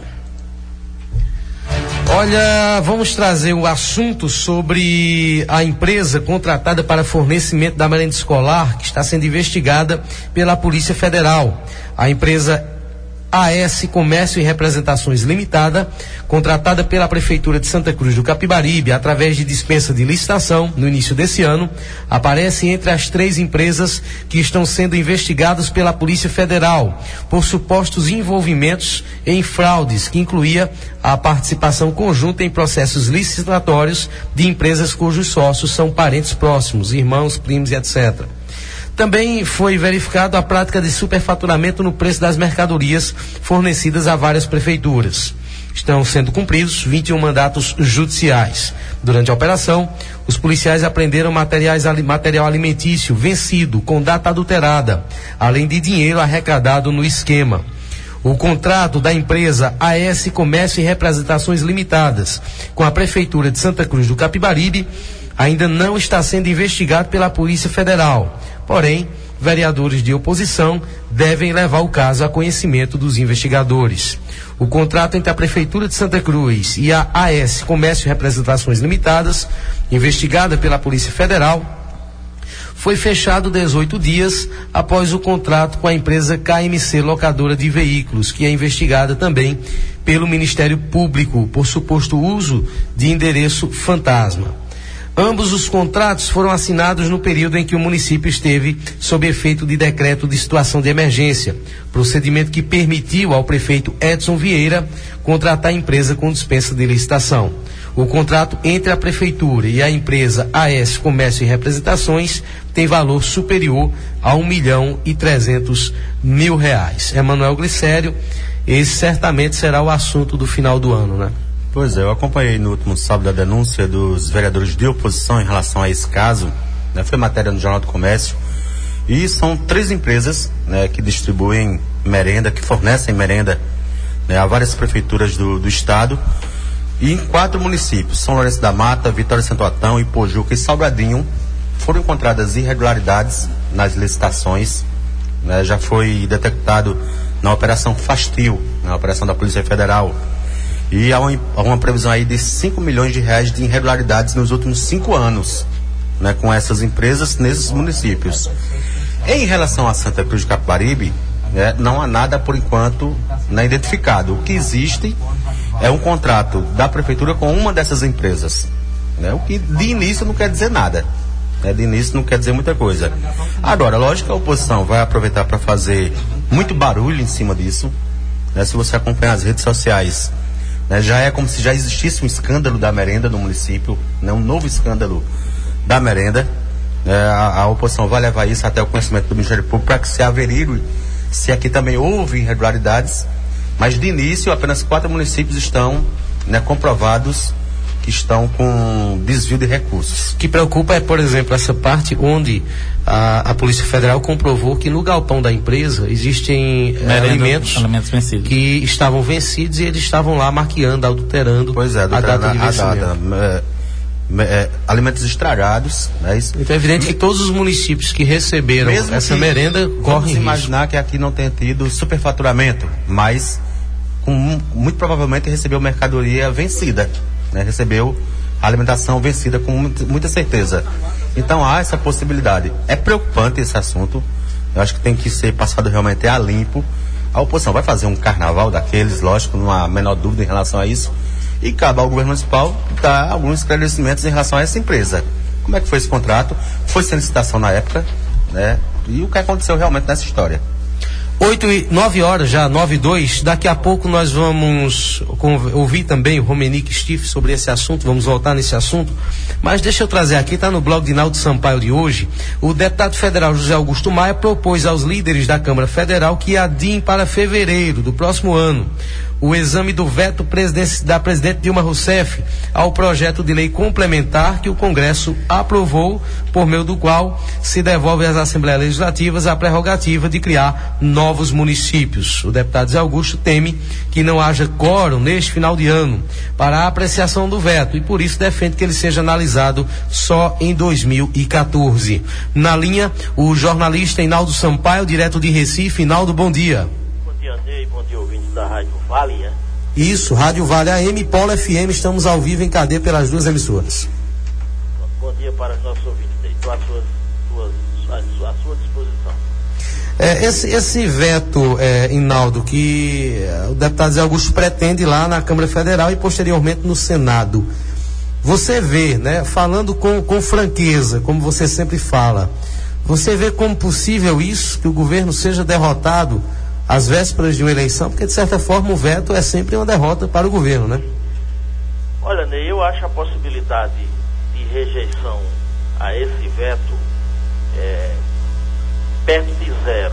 Olha, vamos trazer o assunto sobre a empresa contratada para fornecimento da merenda escolar, que está sendo investigada pela Polícia Federal. A empresa A S Comércio e Representações Limitada, contratada pela Prefeitura de Santa Cruz do Capibaribe através de dispensa de licitação no início desse ano, aparece entre as três empresas que estão sendo investigadas pela Polícia Federal por supostos envolvimentos em fraudes, que incluía a participação conjunta em processos licitatórios de empresas cujos sócios são parentes próximos, irmãos, primos e etcétera. Também foi verificado a prática de superfaturamento no preço das mercadorias fornecidas a várias prefeituras. Estão sendo cumpridos vinte e um mandatos judiciais. Durante a operação, os policiais apreenderam materiais, material alimentício vencido, com data adulterada, além de dinheiro arrecadado no esquema. O contrato da empresa A S Comércio e Representações Limitadas com a Prefeitura de Santa Cruz do Capibaribe ainda não está sendo investigado pela Polícia Federal. Porém, vereadores de oposição devem levar o caso a conhecimento dos investigadores. O contrato entre a Prefeitura de Santa Cruz e a A S Comércio e Representações Limitadas, investigada pela Polícia Federal, foi fechado dezoito dias após o contrato com a empresa K M C Locadora de Veículos, que é investigada também pelo Ministério Público por suposto uso de endereço fantasma. Ambos os contratos foram assinados no período em que o município esteve sob efeito de decreto de situação de emergência, procedimento que permitiu ao prefeito Edson Vieira contratar a empresa com dispensa de licitação. O contrato entre a prefeitura e a empresa A S Comércio e Representações tem valor superior a um milhão e trezentos mil reais. Emanuel Glicério, esse certamente será o assunto do final do ano, né? Pois é, eu acompanhei no último sábado a denúncia dos vereadores de oposição em relação a esse caso, né? Foi matéria no Jornal do Comércio, e são três empresas, né, que distribuem merenda, que fornecem merenda, né, a várias prefeituras do, do estado, e em quatro municípios, São Lourenço da Mata, Vitória de Santo Antão, Ipojuca e Salgadinho, foram encontradas irregularidades nas licitações, né? Já foi detectado na Operação Fastio, na operação da Polícia Federal, e há uma, há uma previsão aí de cinco milhões de reais de irregularidades nos últimos cinco anos, né, com essas empresas nesses municípios. Em relação a Santa Cruz de Capibaribe, né, não há nada por enquanto, né, identificado. O que existe é um contrato da prefeitura com uma dessas empresas, né, o que de início não quer dizer nada, né, de início não quer dizer muita coisa. Agora, lógico que a oposição vai aproveitar para fazer muito barulho em cima disso, né, se você acompanhar as redes sociais, né, já é como se já existisse um escândalo da merenda no município, né, um novo escândalo da merenda. É, a, a oposição vai levar isso até o conhecimento do Ministério Público para que se averigüe se aqui também houve irregularidades, mas de início apenas quatro municípios estão, né, comprovados que estão com desvio de recursos. O que preocupa é, por exemplo, essa parte onde a, a Polícia Federal comprovou que no galpão da empresa existem é, alimentos, alimentos vencidos, que estavam vencidos, e eles estavam lá marqueando, adulterando, pois é, a data de vencimento. A data, é, é, alimentos estragados, né? Isso, então é evidente que todos os municípios que receberam essa que, merenda correm risco. Imaginar que aqui não tenha tido superfaturamento, mas com, muito provavelmente recebeu mercadoria vencida, né? Recebeu a alimentação vencida com muita certeza. Então há essa possibilidade. É preocupante esse assunto. Eu acho que tem que ser passado realmente a limpo. A oposição vai fazer um carnaval daqueles, lógico, não há a menor dúvida em relação a isso. E cabe ao governo municipal dar alguns esclarecimentos em relação a essa empresa. Como é que foi esse contrato? Foi sem licitação na época, né? E o que aconteceu realmente nessa história? Oito e nove horas já, nove e dois. Daqui a pouco nós vamos ouvir também o Romenick Stiff sobre esse assunto, vamos voltar nesse assunto. Mas deixa eu trazer aqui, está no blog de Naldo Sampaio de hoje, o deputado federal José Augusto Maia propôs aos líderes da Câmara Federal que adiem para fevereiro do próximo ano o exame do veto da presidente Dilma Rousseff ao projeto de lei complementar que o Congresso aprovou, por meio do qual se devolve às Assembleias Legislativas a prerrogativa de criar novos novos municípios. O deputado Zé Augusto teme que não haja quórum neste final de ano para a apreciação do veto e por isso defende que ele seja analisado só em dois mil e quatorze. Na linha, o jornalista Inaldo Sampaio, direto de Recife. Inaldo, bom dia. Bom dia, Ney, bom dia, ouvintes da Rádio Vale, né? Isso, Rádio Vale A M, Polo F M, estamos ao vivo em cadeia pelas duas emissoras. Bom dia para os nossos ouvintes, Ney, estou à sua, à sua, à sua disposição. É, esse, esse veto, é, Inaldo, que é, o deputado Zé Augusto pretende lá na Câmara Federal e posteriormente no Senado, você vê, né, falando com, com franqueza, como você sempre fala, você vê como possível isso, que o governo seja derrotado às vésperas de uma eleição, porque de certa forma o veto é sempre uma derrota para o governo, né? Olha, Ney, eu acho a possibilidade de rejeição a esse veto é, perto de zero.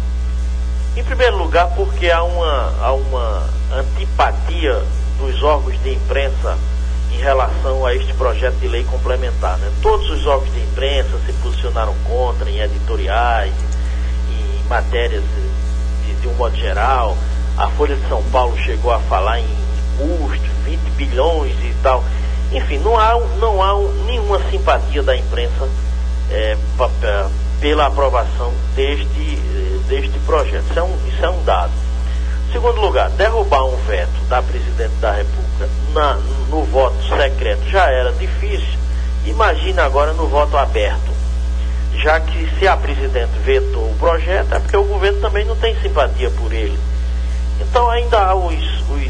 Em primeiro lugar, porque há uma, há uma antipatia dos órgãos de imprensa em relação a este projeto de lei complementar, né? Todos os órgãos de imprensa se posicionaram contra em editoriais, em matérias de, de um modo geral. A Folha de São Paulo chegou a falar em custos, vinte bilhões e tal. Enfim, não há, não há nenhuma simpatia da imprensa é, pra, pra, pela aprovação deste, deste projeto. Isso é um, isso é um dado. Segundo lugar, derrubar um veto da Presidente da República na, no voto secreto já era difícil. Imagina agora no voto aberto. Já que se a Presidente vetou o projeto, é porque o governo também não tem simpatia por ele. Então ainda há os, os,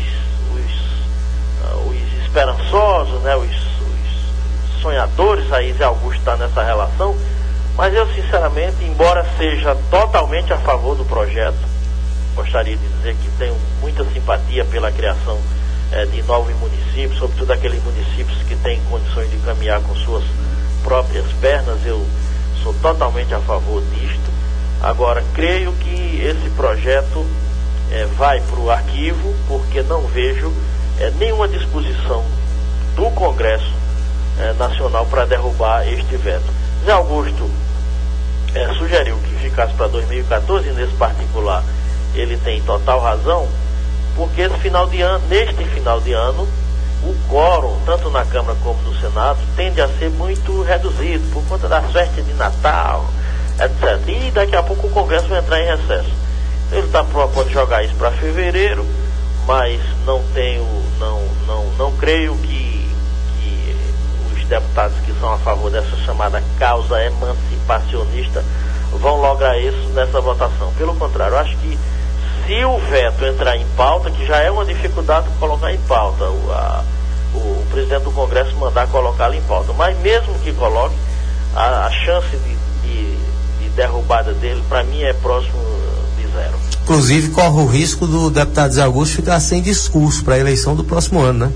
os, uh, os esperançosos, né, os, os sonhadores, aí Zé Augusto está nessa relação, mas eu sinceramente, embora seja totalmente a favor do projeto, gostaria de dizer que tenho muita simpatia pela criação eh, de novos municípios, sobretudo aqueles municípios que têm condições de caminhar com suas próprias pernas. Eu sou totalmente a favor disto. Agora, creio que esse projeto eh, vai para o arquivo, porque não vejo eh, nenhuma disposição do Congresso eh, Nacional para derrubar este veto. Zé Augusto eh, sugeriu que ficasse para dois mil e quatorze, nesse particular ele tem total razão, porque esse final de ano, neste final de ano, o quórum, tanto na Câmara como no Senado, tende a ser muito reduzido por conta das festas de Natal, etcétera. E daqui a pouco o Congresso vai entrar em recesso. Ele está propondo jogar isso para fevereiro, mas não tenho, não, não, não creio que, que os deputados que são a favor dessa chamada causa emancipacionista vão lograr isso nessa votação. Pelo contrário, eu acho que se o veto entrar em pauta, que já é uma dificuldade colocar em pauta, o, a, o presidente do Congresso mandar colocá-lo em pauta, mas mesmo que coloque, a, a chance de, de, de derrubada dele, para mim, é próximo de zero. Inclusive, corre o risco do deputado Zé Augusto ficar sem discurso para a eleição do próximo ano, né?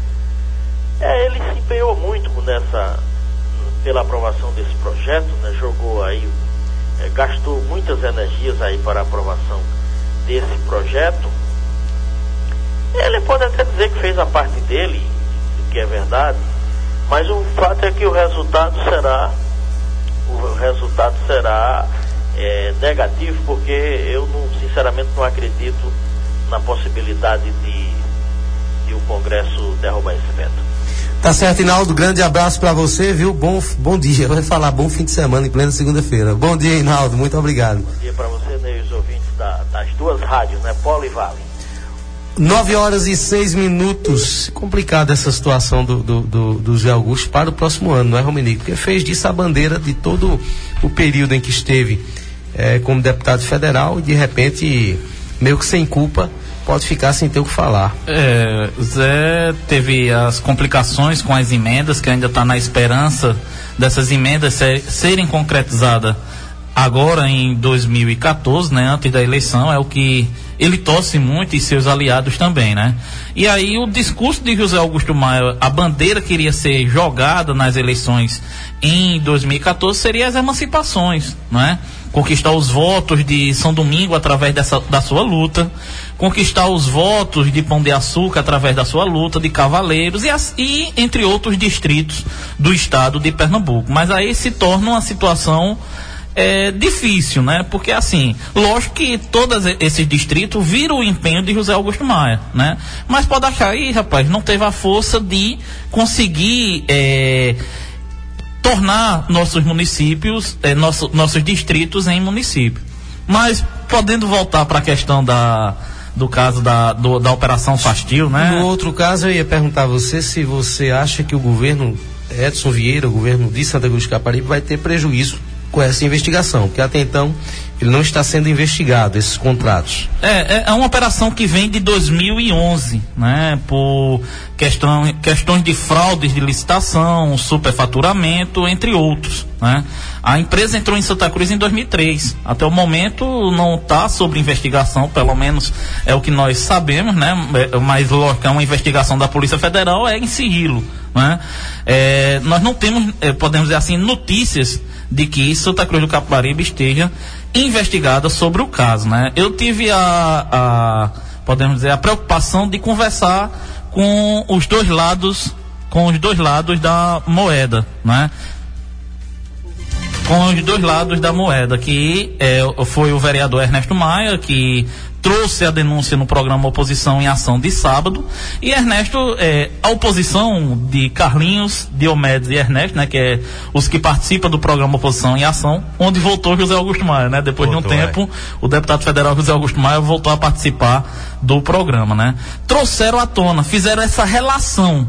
É, ele se empenhou muito nessa, pela aprovação desse projeto, né? Jogou aí, é, gastou muitas energias aí para a aprovação desse projeto. Ele pode até dizer que fez a parte dele, o que é verdade, mas o fato é que o resultado será o resultado será é, negativo, porque eu não, sinceramente não acredito na possibilidade de, de o Congresso derrubar esse veto. Tá certo, Inaldo, grande abraço para você, viu? Bom, bom dia, vai falar bom fim de semana em plena segunda-feira. Bom dia, Inaldo, muito obrigado. Bom dia para você, né, os ouvintes da, das duas rádios, né, Polo e Vale. Nove horas e seis minutos. Complicada essa situação do, do, do, do Zé Augusto para o próximo ano, não é, Romenico? Porque fez disso a bandeira de todo o período em que esteve é, como deputado federal e de repente, meio que sem culpa, pode ficar sem ter o que falar. É, Zé teve as complicações com as emendas, que ainda está na esperança dessas emendas ser, serem concretizadas agora em dois mil e quatorze, né, antes da eleição. É o que ele torce muito, e seus aliados também, né? E aí o discurso de José Augusto Maia, a bandeira que iria ser jogada nas eleições em dois mil e quatorze seria as emancipações, não é? Conquistar os votos de São Domingo através dessa, da sua luta, conquistar os votos de Pão de Açúcar através da sua luta, de Cavaleiros e, as, e entre outros distritos do estado de Pernambuco. Mas aí se torna uma situação é difícil, né? Porque assim, lógico que todos esses distritos viram o empenho de José Augusto Maia, né? Mas pode achar aí, rapaz, não teve a força de conseguir é, tornar nossos municípios, é, nosso, nossos distritos em município. Mas podendo voltar para a questão da do caso da, do, da Operação Fastio, né? No outro caso, eu ia perguntar a você se você acha que o governo Edson Vieira, o governo de Santa Cruz de Caparibe, vai ter prejuízo com essa investigação, porque até então ele não está sendo investigado, esses contratos. É, é uma operação que vem de dois mil e onze, né? Por questão, questões de fraudes de licitação, superfaturamento, entre outros, né? A empresa entrou em Santa Cruz em dois mil e três. Até o momento não está sob investigação, pelo menos é o que nós sabemos, né? Mas lógico, é uma investigação da Polícia Federal, é em sigilo, né? É, nós não temos, é, podemos dizer assim, notícias de que Santa Cruz do Capibaribe esteja investigada sobre o caso, né? Eu tive a, a, podemos dizer, a preocupação de conversar com os dois lados, com os dois lados da moeda, né? Com os dois lados da moeda, que é, foi o vereador Ernesto Maia, que trouxe a denúncia no programa Oposição em Ação de sábado, e Ernesto, é, a oposição de Carlinhos, Diomedes e Ernesto, né, que é os que participam do programa Oposição em Ação, onde voltou José Augusto Maia, né, depois voltou, de um tempo, é. o deputado federal José Augusto Maia voltou a participar do programa, né, trouxeram à tona, fizeram essa relação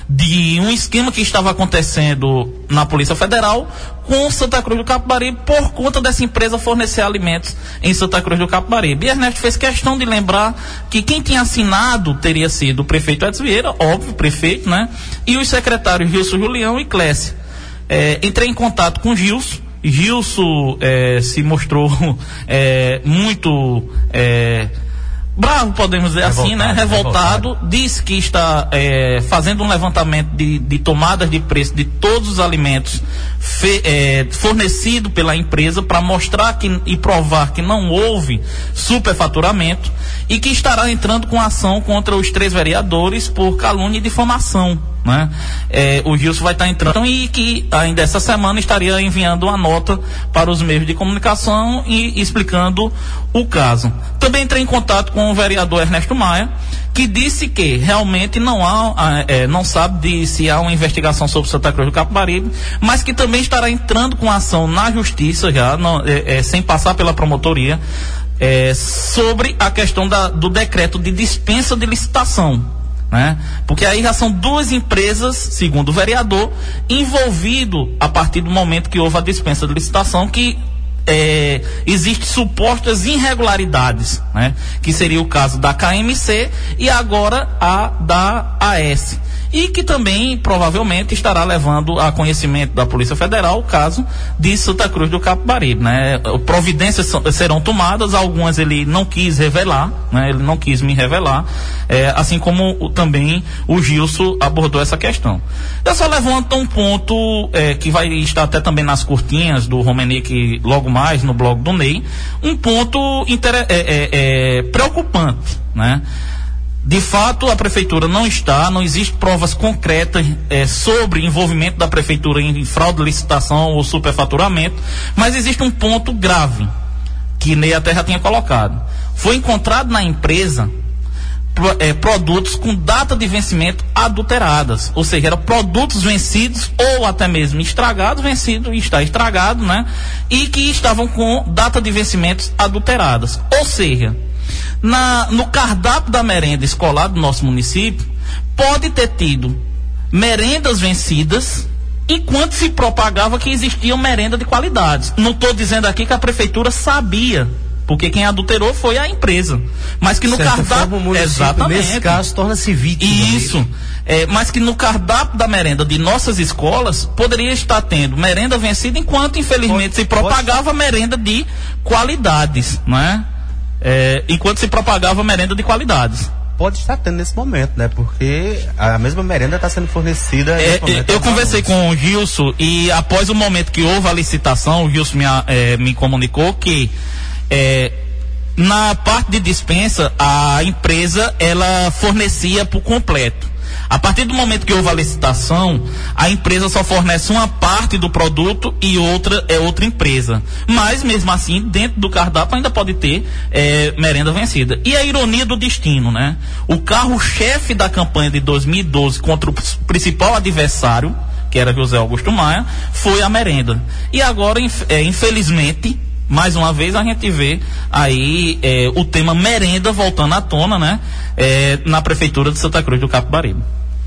de um esquema que estava acontecendo na Polícia Federal com Santa Cruz do Capibaribe por conta dessa empresa fornecer alimentos em Santa Cruz do Capibaribe. E Ernesto fez questão de lembrar que quem tinha assinado teria sido o prefeito Edson Vieira, óbvio, prefeito, né? E os secretários Gilson Julião e Clécia. É, entrei em contato com Gilson. Gilson é, se mostrou é, muito... É, bravo, podemos dizer revoltado, assim, né? Revoltado, revoltado. Diz que está é, fazendo um levantamento de, de tomadas de preço de todos os alimentos fe, é, fornecido pela empresa para mostrar que, e provar que não houve superfaturamento e que estará entrando com ação contra os três vereadores por calúnia e difamação, né? É, o Gilson vai estar entrando e que ainda essa semana estaria enviando uma nota para os meios de comunicação e explicando o caso. Também entrei em contato com o vereador Ernesto Maia, que disse que realmente não há, é, não sabe de se há uma investigação sobre Santa Cruz do Capibaribe, mas que também estará entrando com ação na justiça já, não, é, é, sem passar pela promotoria, é, sobre a questão da, do decreto de dispensa de licitação, né? Porque aí já são duas empresas, segundo o vereador, envolvido a partir do momento que houve a dispensa de licitação, que é, existe supostas irregularidades, né? Que seria o caso da K M C e agora a da A S. E que também provavelmente estará levando a conhecimento da Polícia Federal o caso de Santa Cruz do Capibaribe, né? Providências serão tomadas, algumas ele não quis revelar, né? Ele não quis me revelar, é, assim como o, também o Gilson abordou essa questão. Eu só levanto um ponto é, que vai estar até também nas curtinhas do Romenick logo mais no blog do Ney, um ponto inter, é, é, é, preocupante, né? De fato, a prefeitura não está, não existem provas concretas é, sobre envolvimento da prefeitura em fraude de licitação ou superfaturamento, mas existe um ponto grave, que Ney até já tinha colocado. Foi encontrado na empresa pro, é, produtos com data de vencimento adulteradas, ou seja, eram produtos vencidos ou até mesmo estragados, vencido e está estragado, né? E que estavam com data de vencimentos adulteradas, ou seja, Na, no cardápio da merenda escolar do nosso município, pode ter tido merendas vencidas, enquanto se propagava que existiam merenda de qualidade. Não estou dizendo aqui que a prefeitura sabia, porque quem adulterou foi a empresa. Mas que no cardápio. Exatamente. Nesse caso, torna-se vítima. Isso. É, mas que no cardápio da merenda de nossas escolas poderia estar tendo merenda vencida, enquanto infelizmente pode, se propagava pode... merenda de qualidades, não é? É, enquanto se propagava merenda de qualidades. Pode estar tendo nesse momento, né? Porque a mesma merenda está sendo fornecida. É, eu conversei com o Gilson e após o momento que houve a licitação, o Gilson me, é, me comunicou que é, na parte de dispensa a empresa ela fornecia por completo. A partir do momento que houve a licitação, a empresa só fornece uma parte do produto e outra é outra empresa. Mas, mesmo assim, dentro do cardápio ainda pode ter é, merenda vencida. E a ironia do destino, né? O carro-chefe da campanha de dois mil e doze contra o principal adversário, que era José Augusto Maia, foi a merenda. E agora, é, infelizmente, mais uma vez a gente vê aí é, o tema merenda voltando à tona, né? É, na prefeitura de Santa Cruz do Capibaribe.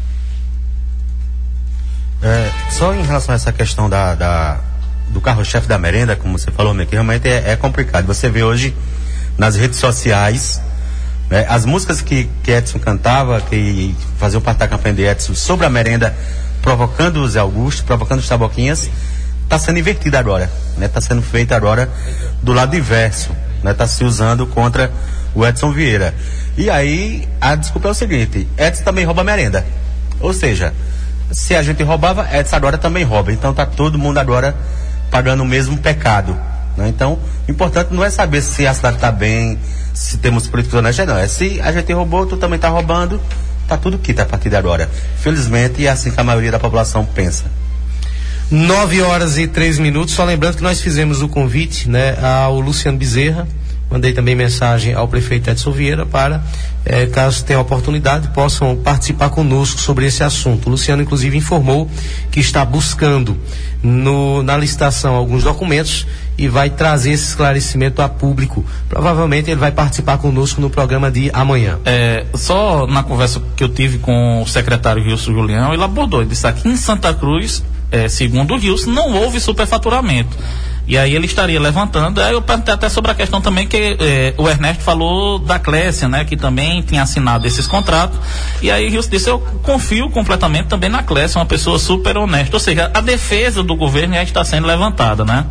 É, só em relação a essa questão da, da do carro-chefe da merenda, como você falou, que realmente é, é complicado. Você vê hoje nas redes sociais, né, as músicas que, que Edson cantava, que faziam parte da campanha de Edson sobre a merenda, provocando o Zé Augusto, provocando os taboquinhas, está sendo invertida agora, né? Está sendo feita agora do lado inverso, né? Está se usando contra o Edson Vieira. E aí, a desculpa é o seguinte: Edson também rouba merenda. Ou seja, se a gente roubava, Edson agora também rouba. Então está todo mundo agora pagando o mesmo pecado, né? Então, o importante não é saber se a cidade está bem, se temos políticos honestos, não. É se a gente roubou, tu também está roubando, tá tudo quita a partir de agora. Felizmente, é assim que a maioria da população pensa. Nove horas e três minutos, só lembrando que nós fizemos o convite, né, ao Luciano Bezerra, mandei também mensagem ao prefeito Edson Vieira para, eh, caso tenha oportunidade, possam participar conosco sobre esse assunto. O Luciano, inclusive, informou que está buscando no, na licitação alguns documentos e vai trazer esse esclarecimento a público. Provavelmente ele vai participar conosco no programa de amanhã. É, só na conversa que eu tive com o secretário Gilson Julião, ele abordou, ele disse: aqui em Santa Cruz, é, segundo o Gilson, não houve superfaturamento. E aí ele estaria levantando. Aí eu perguntei até sobre a questão também que eh, o Ernesto falou da Clécia, né, que também tinha assinado esses contratos. E aí Gilson disse: eu confio completamente também na Clécia, uma pessoa super honesta. Ou seja, a defesa do governo já está sendo levantada, né?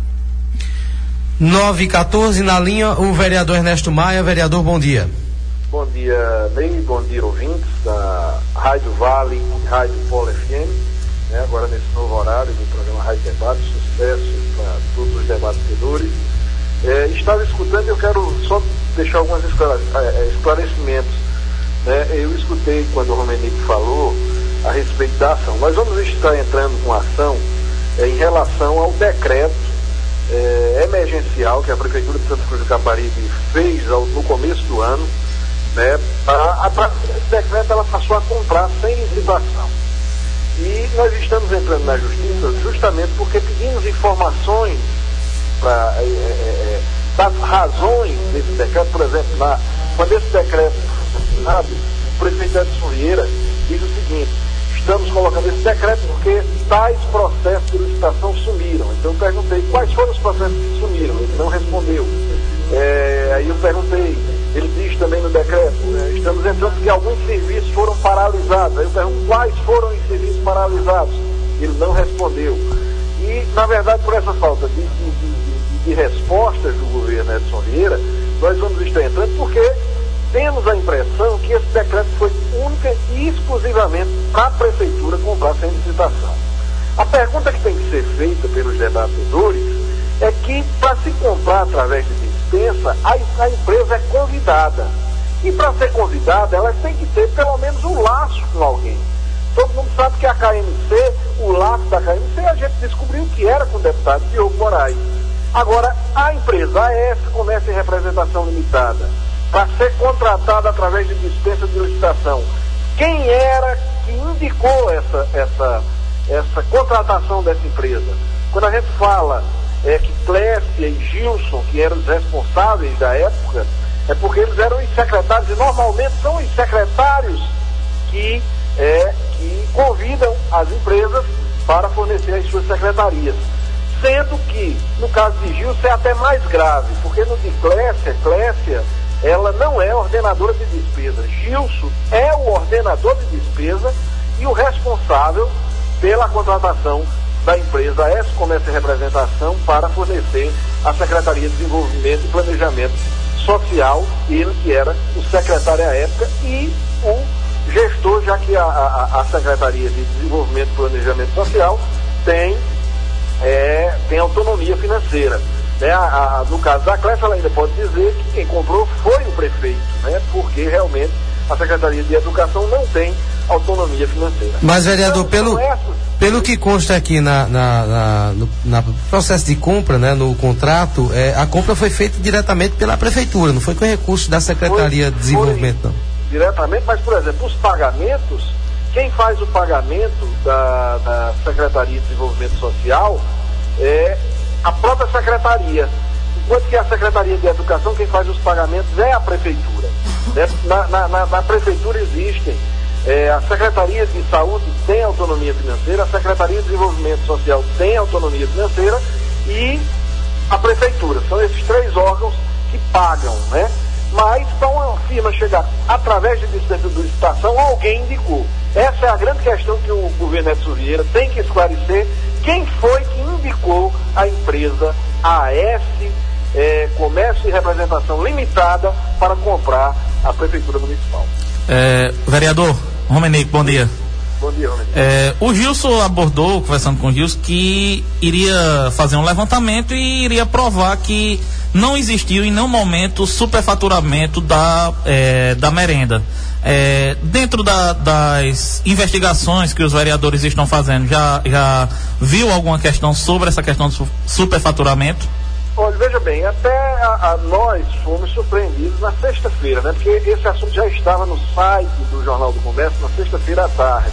nove e quatorze, na linha o vereador Ernesto Maia. Vereador, bom dia. Bom dia, Ney, bom dia, ouvintes da Rádio Vale e Rádio Polo F M, né, agora nesse novo horário do programa Rádio Debate. Sucesso para todos os debatedores. É, estava escutando e eu quero só deixar alguns esclarecimentos, né? Eu escutei quando o Romenico falou a respeito da ação. Nós vamos estar entrando com ação é, em relação ao decreto É, emergencial que a Prefeitura de Santa Cruz do Capibaribe fez ao, no começo do ano, né? A, a, esse decreto ela passou a comprar sem licitação. E nós estamos entrando na Justiça justamente porque pedimos informações pra, é, é, das razões desse decreto. Por exemplo, na, quando esse decreto foi assinado, o prefeito Edson Vieira diz o seguinte: estamos colocando esse decreto porque tais processos de licitação sumiram. Então eu perguntei quais foram os processos que sumiram. Ele não respondeu. É, aí eu perguntei, ele diz também no decreto, né, estamos entrando porque alguns serviços foram paralisados. Aí eu pergunto quais foram os serviços paralisados. Ele não respondeu. E, na verdade, por essa falta de, de, de, de respostas do governo Edson Vieira, nós vamos estar entrando porque temos a impressão que esse decreto foi única e exclusivamente para a Prefeitura comprar sem licitação. A pergunta que tem que ser feita pelos debatedores é que, para se comprar através de dispensa, a, a empresa é convidada. E para ser convidada, ela tem que ter pelo menos um laço com alguém. Todo mundo sabe que a K M C, o laço da K M C, a gente descobriu que era com o deputado Diogo Moraes. Agora, a empresa A S, Comércio e Representação Limitada, para ser contratada através de dispensa de licitação, quem era que indicou essa, essa, essa contratação dessa empresa? Quando a gente fala é, que Clécia e Gilson, que eram os responsáveis da época, é porque eles eram os secretários, e normalmente são os secretários que, é, que convidam as empresas para fornecer as suas secretarias. Sendo que, no caso de Gilson, é até mais grave, porque no de Clécia, Clécia, ela não é ordenadora de despesa. Gilson é o ordenador de despesa e o responsável pela contratação da empresa S Comércio e Representação para fornecer a Secretaria de Desenvolvimento e Planejamento Social, ele que era o secretário à época e o gestor, já que a, a, a Secretaria de Desenvolvimento e Planejamento Social tem, é, tem autonomia financeira. Né? A, a, no caso da Clécia, ela ainda pode dizer que quem comprou foi o prefeito, né? Porque realmente a Secretaria de Educação não tem autonomia financeira. Mas, vereador, então, pelo, essas... pelo que consta aqui na, na, na, no na processo de compra, né, no contrato, é, a compra foi feita diretamente pela prefeitura, não foi com recurso da Secretaria foi, de Desenvolvimento, foi não? Diretamente, mas, por exemplo, os pagamentos, quem faz o pagamento da, da Secretaria de Desenvolvimento Social é a própria Secretaria. Enquanto que a Secretaria de Educação, quem faz os pagamentos é a Prefeitura. Né? Na, na, na, na Prefeitura existem é, a Secretaria de Saúde tem autonomia financeira, a Secretaria de Desenvolvimento Social tem autonomia financeira e a Prefeitura. São esses três órgãos que pagam, né? Mas para uma firma chegar através de licitação, alguém indicou. Essa é a grande questão que o governo Edson Vieira tem que esclarecer. Quem foi que indicou a empresa A S é, Comércio e Representação Limitada para comprar a Prefeitura Municipal? É, vereador Romenico, bom dia. Bom dia, Romenico. É, o Gilson abordou, conversando com o Gilson, que iria fazer um levantamento e iria provar que não existiu em nenhum momento superfaturamento da, é, da merenda. É, dentro da, das investigações que os vereadores estão fazendo, já, já viu alguma questão sobre essa questão do superfaturamento? Olha, veja bem, até a, a nós fomos surpreendidos na sexta-feira, né? Porque esse assunto já estava no site do Jornal do Comércio na sexta-feira à tarde.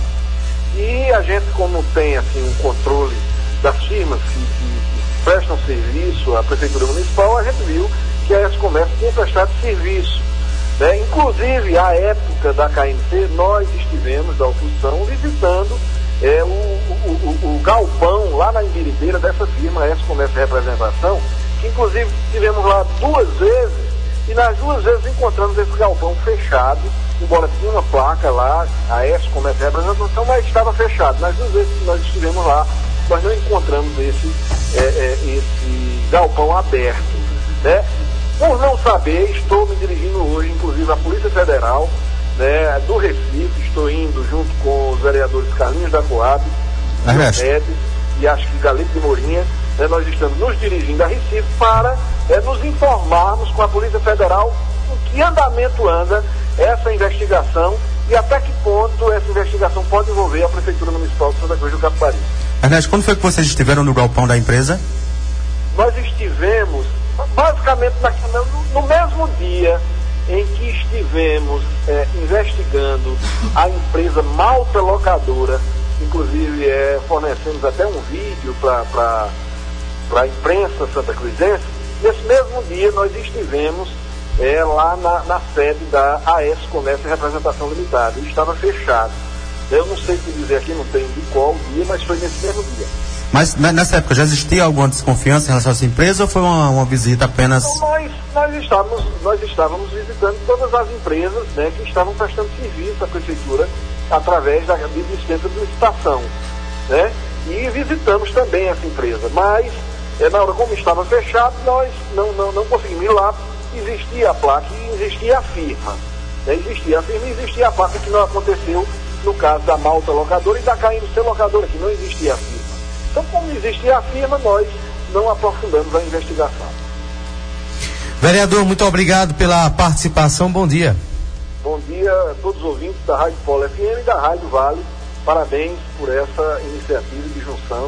E a gente, como tem assim um controle das firmas que, que, que prestam serviço à Prefeitura Municipal, a gente viu que a S Comércio tinha prestado serviço. Né? Inclusive, à época da K M C, nós estivemos, da oposição, visitando é, o, o, o, o galpão lá na Embiribeira dessa firma, a S Comércio Representação, que inclusive estivemos lá duas vezes, e nas duas vezes encontramos esse galpão fechado, embora tinha uma placa lá, a S Comércio Representação, mas estava fechado. Nas duas vezes que nós estivemos lá, nós não encontramos esse, é, é, esse galpão aberto, né? Por não saber, estou me dirigindo hoje, inclusive, à Polícia Federal, né, do Recife. Estou indo junto com os vereadores Carlinhos da Coab, Ed, e acho que Galito de Mourinha. Né, nós estamos nos dirigindo a Recife para é, nos informarmos com a Polícia Federal em que andamento anda essa investigação e até que ponto essa investigação pode envolver a Prefeitura Municipal de Santa Cruz do Capibaribe. Ernesto, quando foi que vocês estiveram no galpão da empresa? Nós estivemos basicamente no, no mesmo dia em que estivemos é, investigando a empresa Malta Locadora, inclusive é, fornecemos até um vídeo para a imprensa santa cruzense. Nesse mesmo dia nós estivemos é, lá na, na sede da A S Comércio e Representação Limitada, e estava fechado. Eu não sei te dizer aqui, não tenho de qual dia, mas foi nesse mesmo dia. Mas nessa época já existia alguma desconfiança em relação a essa empresa ou foi uma, uma visita apenas... Então, nós, nós, estávamos, nós estávamos visitando todas as empresas, né, que estavam prestando serviço à Prefeitura através da de dispensa de licitação, né? E visitamos também essa empresa, mas é, na hora como estava fechado, nós não, não, não conseguimos ir lá. Existia a placa e existia a firma, né? Existia a firma e existia a placa, que não aconteceu no caso da Malta Locadora e da K M C Locadora, que não existia a firma. Então, como existia a firma, nós não aprofundamos a investigação. Vereador, muito obrigado pela participação. Bom dia. Bom dia a todos os ouvintes da Rádio Polo F M e da Rádio Vale. Parabéns por essa iniciativa de junção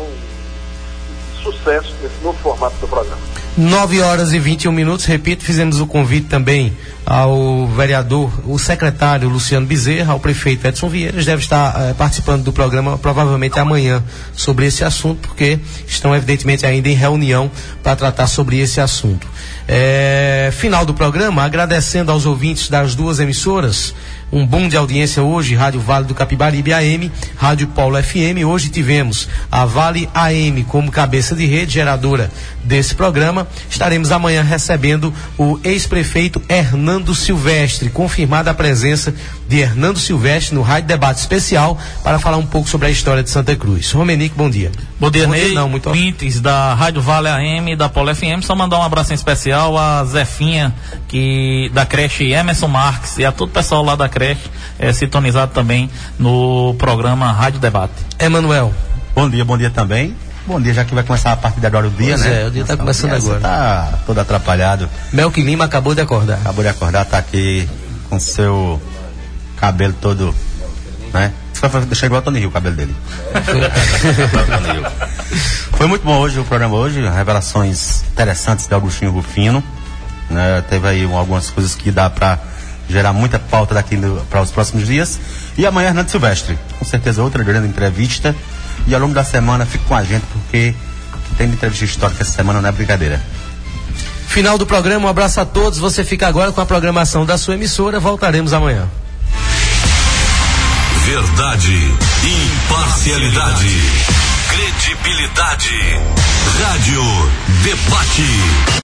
e sucesso nesse novo formato do programa. nove horas e vinte e um minutos, repito, fizemos o convite também ao vereador, o secretário Luciano Bezerra, ao prefeito Edson Vieira. Eles devem estar eh, participando do programa provavelmente amanhã sobre esse assunto, porque estão evidentemente ainda em reunião para tratar sobre esse assunto. É, final do programa, agradecendo aos ouvintes das duas emissoras, um boom de audiência hoje, Rádio Vale do Capibaribe A M, Rádio Polo F M. Hoje tivemos a Vale A M como cabeça de rede, geradora desse programa. Estaremos amanhã recebendo o ex-prefeito Hernando Silvestre, confirmada a presença de Hernando Silvestre no Rádio Debate Especial para falar um pouco sobre a história de Santa Cruz. Romenico, bom dia. Bom dia, bom Ney. Dia, não, muito ouvintes da Rádio Vale A M e da Polo F M, só mandar um abraço em especial a Zefinha, que, da creche Emerson Marques, e a todo o pessoal lá da creche, é, sintonizado também no programa Rádio Debate. Emanuel. Bom dia, bom dia também. Bom dia, já que vai começar a partir de agora o dia, pois né? É, o dia está começando agora. Tá todo atrapalhado. Melqui Lima acabou de acordar. Acabou de acordar, tá aqui com seu cabelo todo né? Vai deixar igual o Tony Hill, o cabelo dele. Foi muito bom hoje o programa hoje, revelações interessantes de Augustinho Rufino, né? Teve aí algumas coisas que dá para gerar muita pauta daqui para os próximos dias. E amanhã Hernando Silvestre, com certeza outra grande entrevista. E ao longo da semana fique com a gente, porque tem entrevista histórica essa semana, não é brincadeira. Final do programa, um abraço a todos. Você fica agora com a programação da sua emissora. Voltaremos amanhã. Verdade, imparcialidade, credibilidade. Rádio Debate.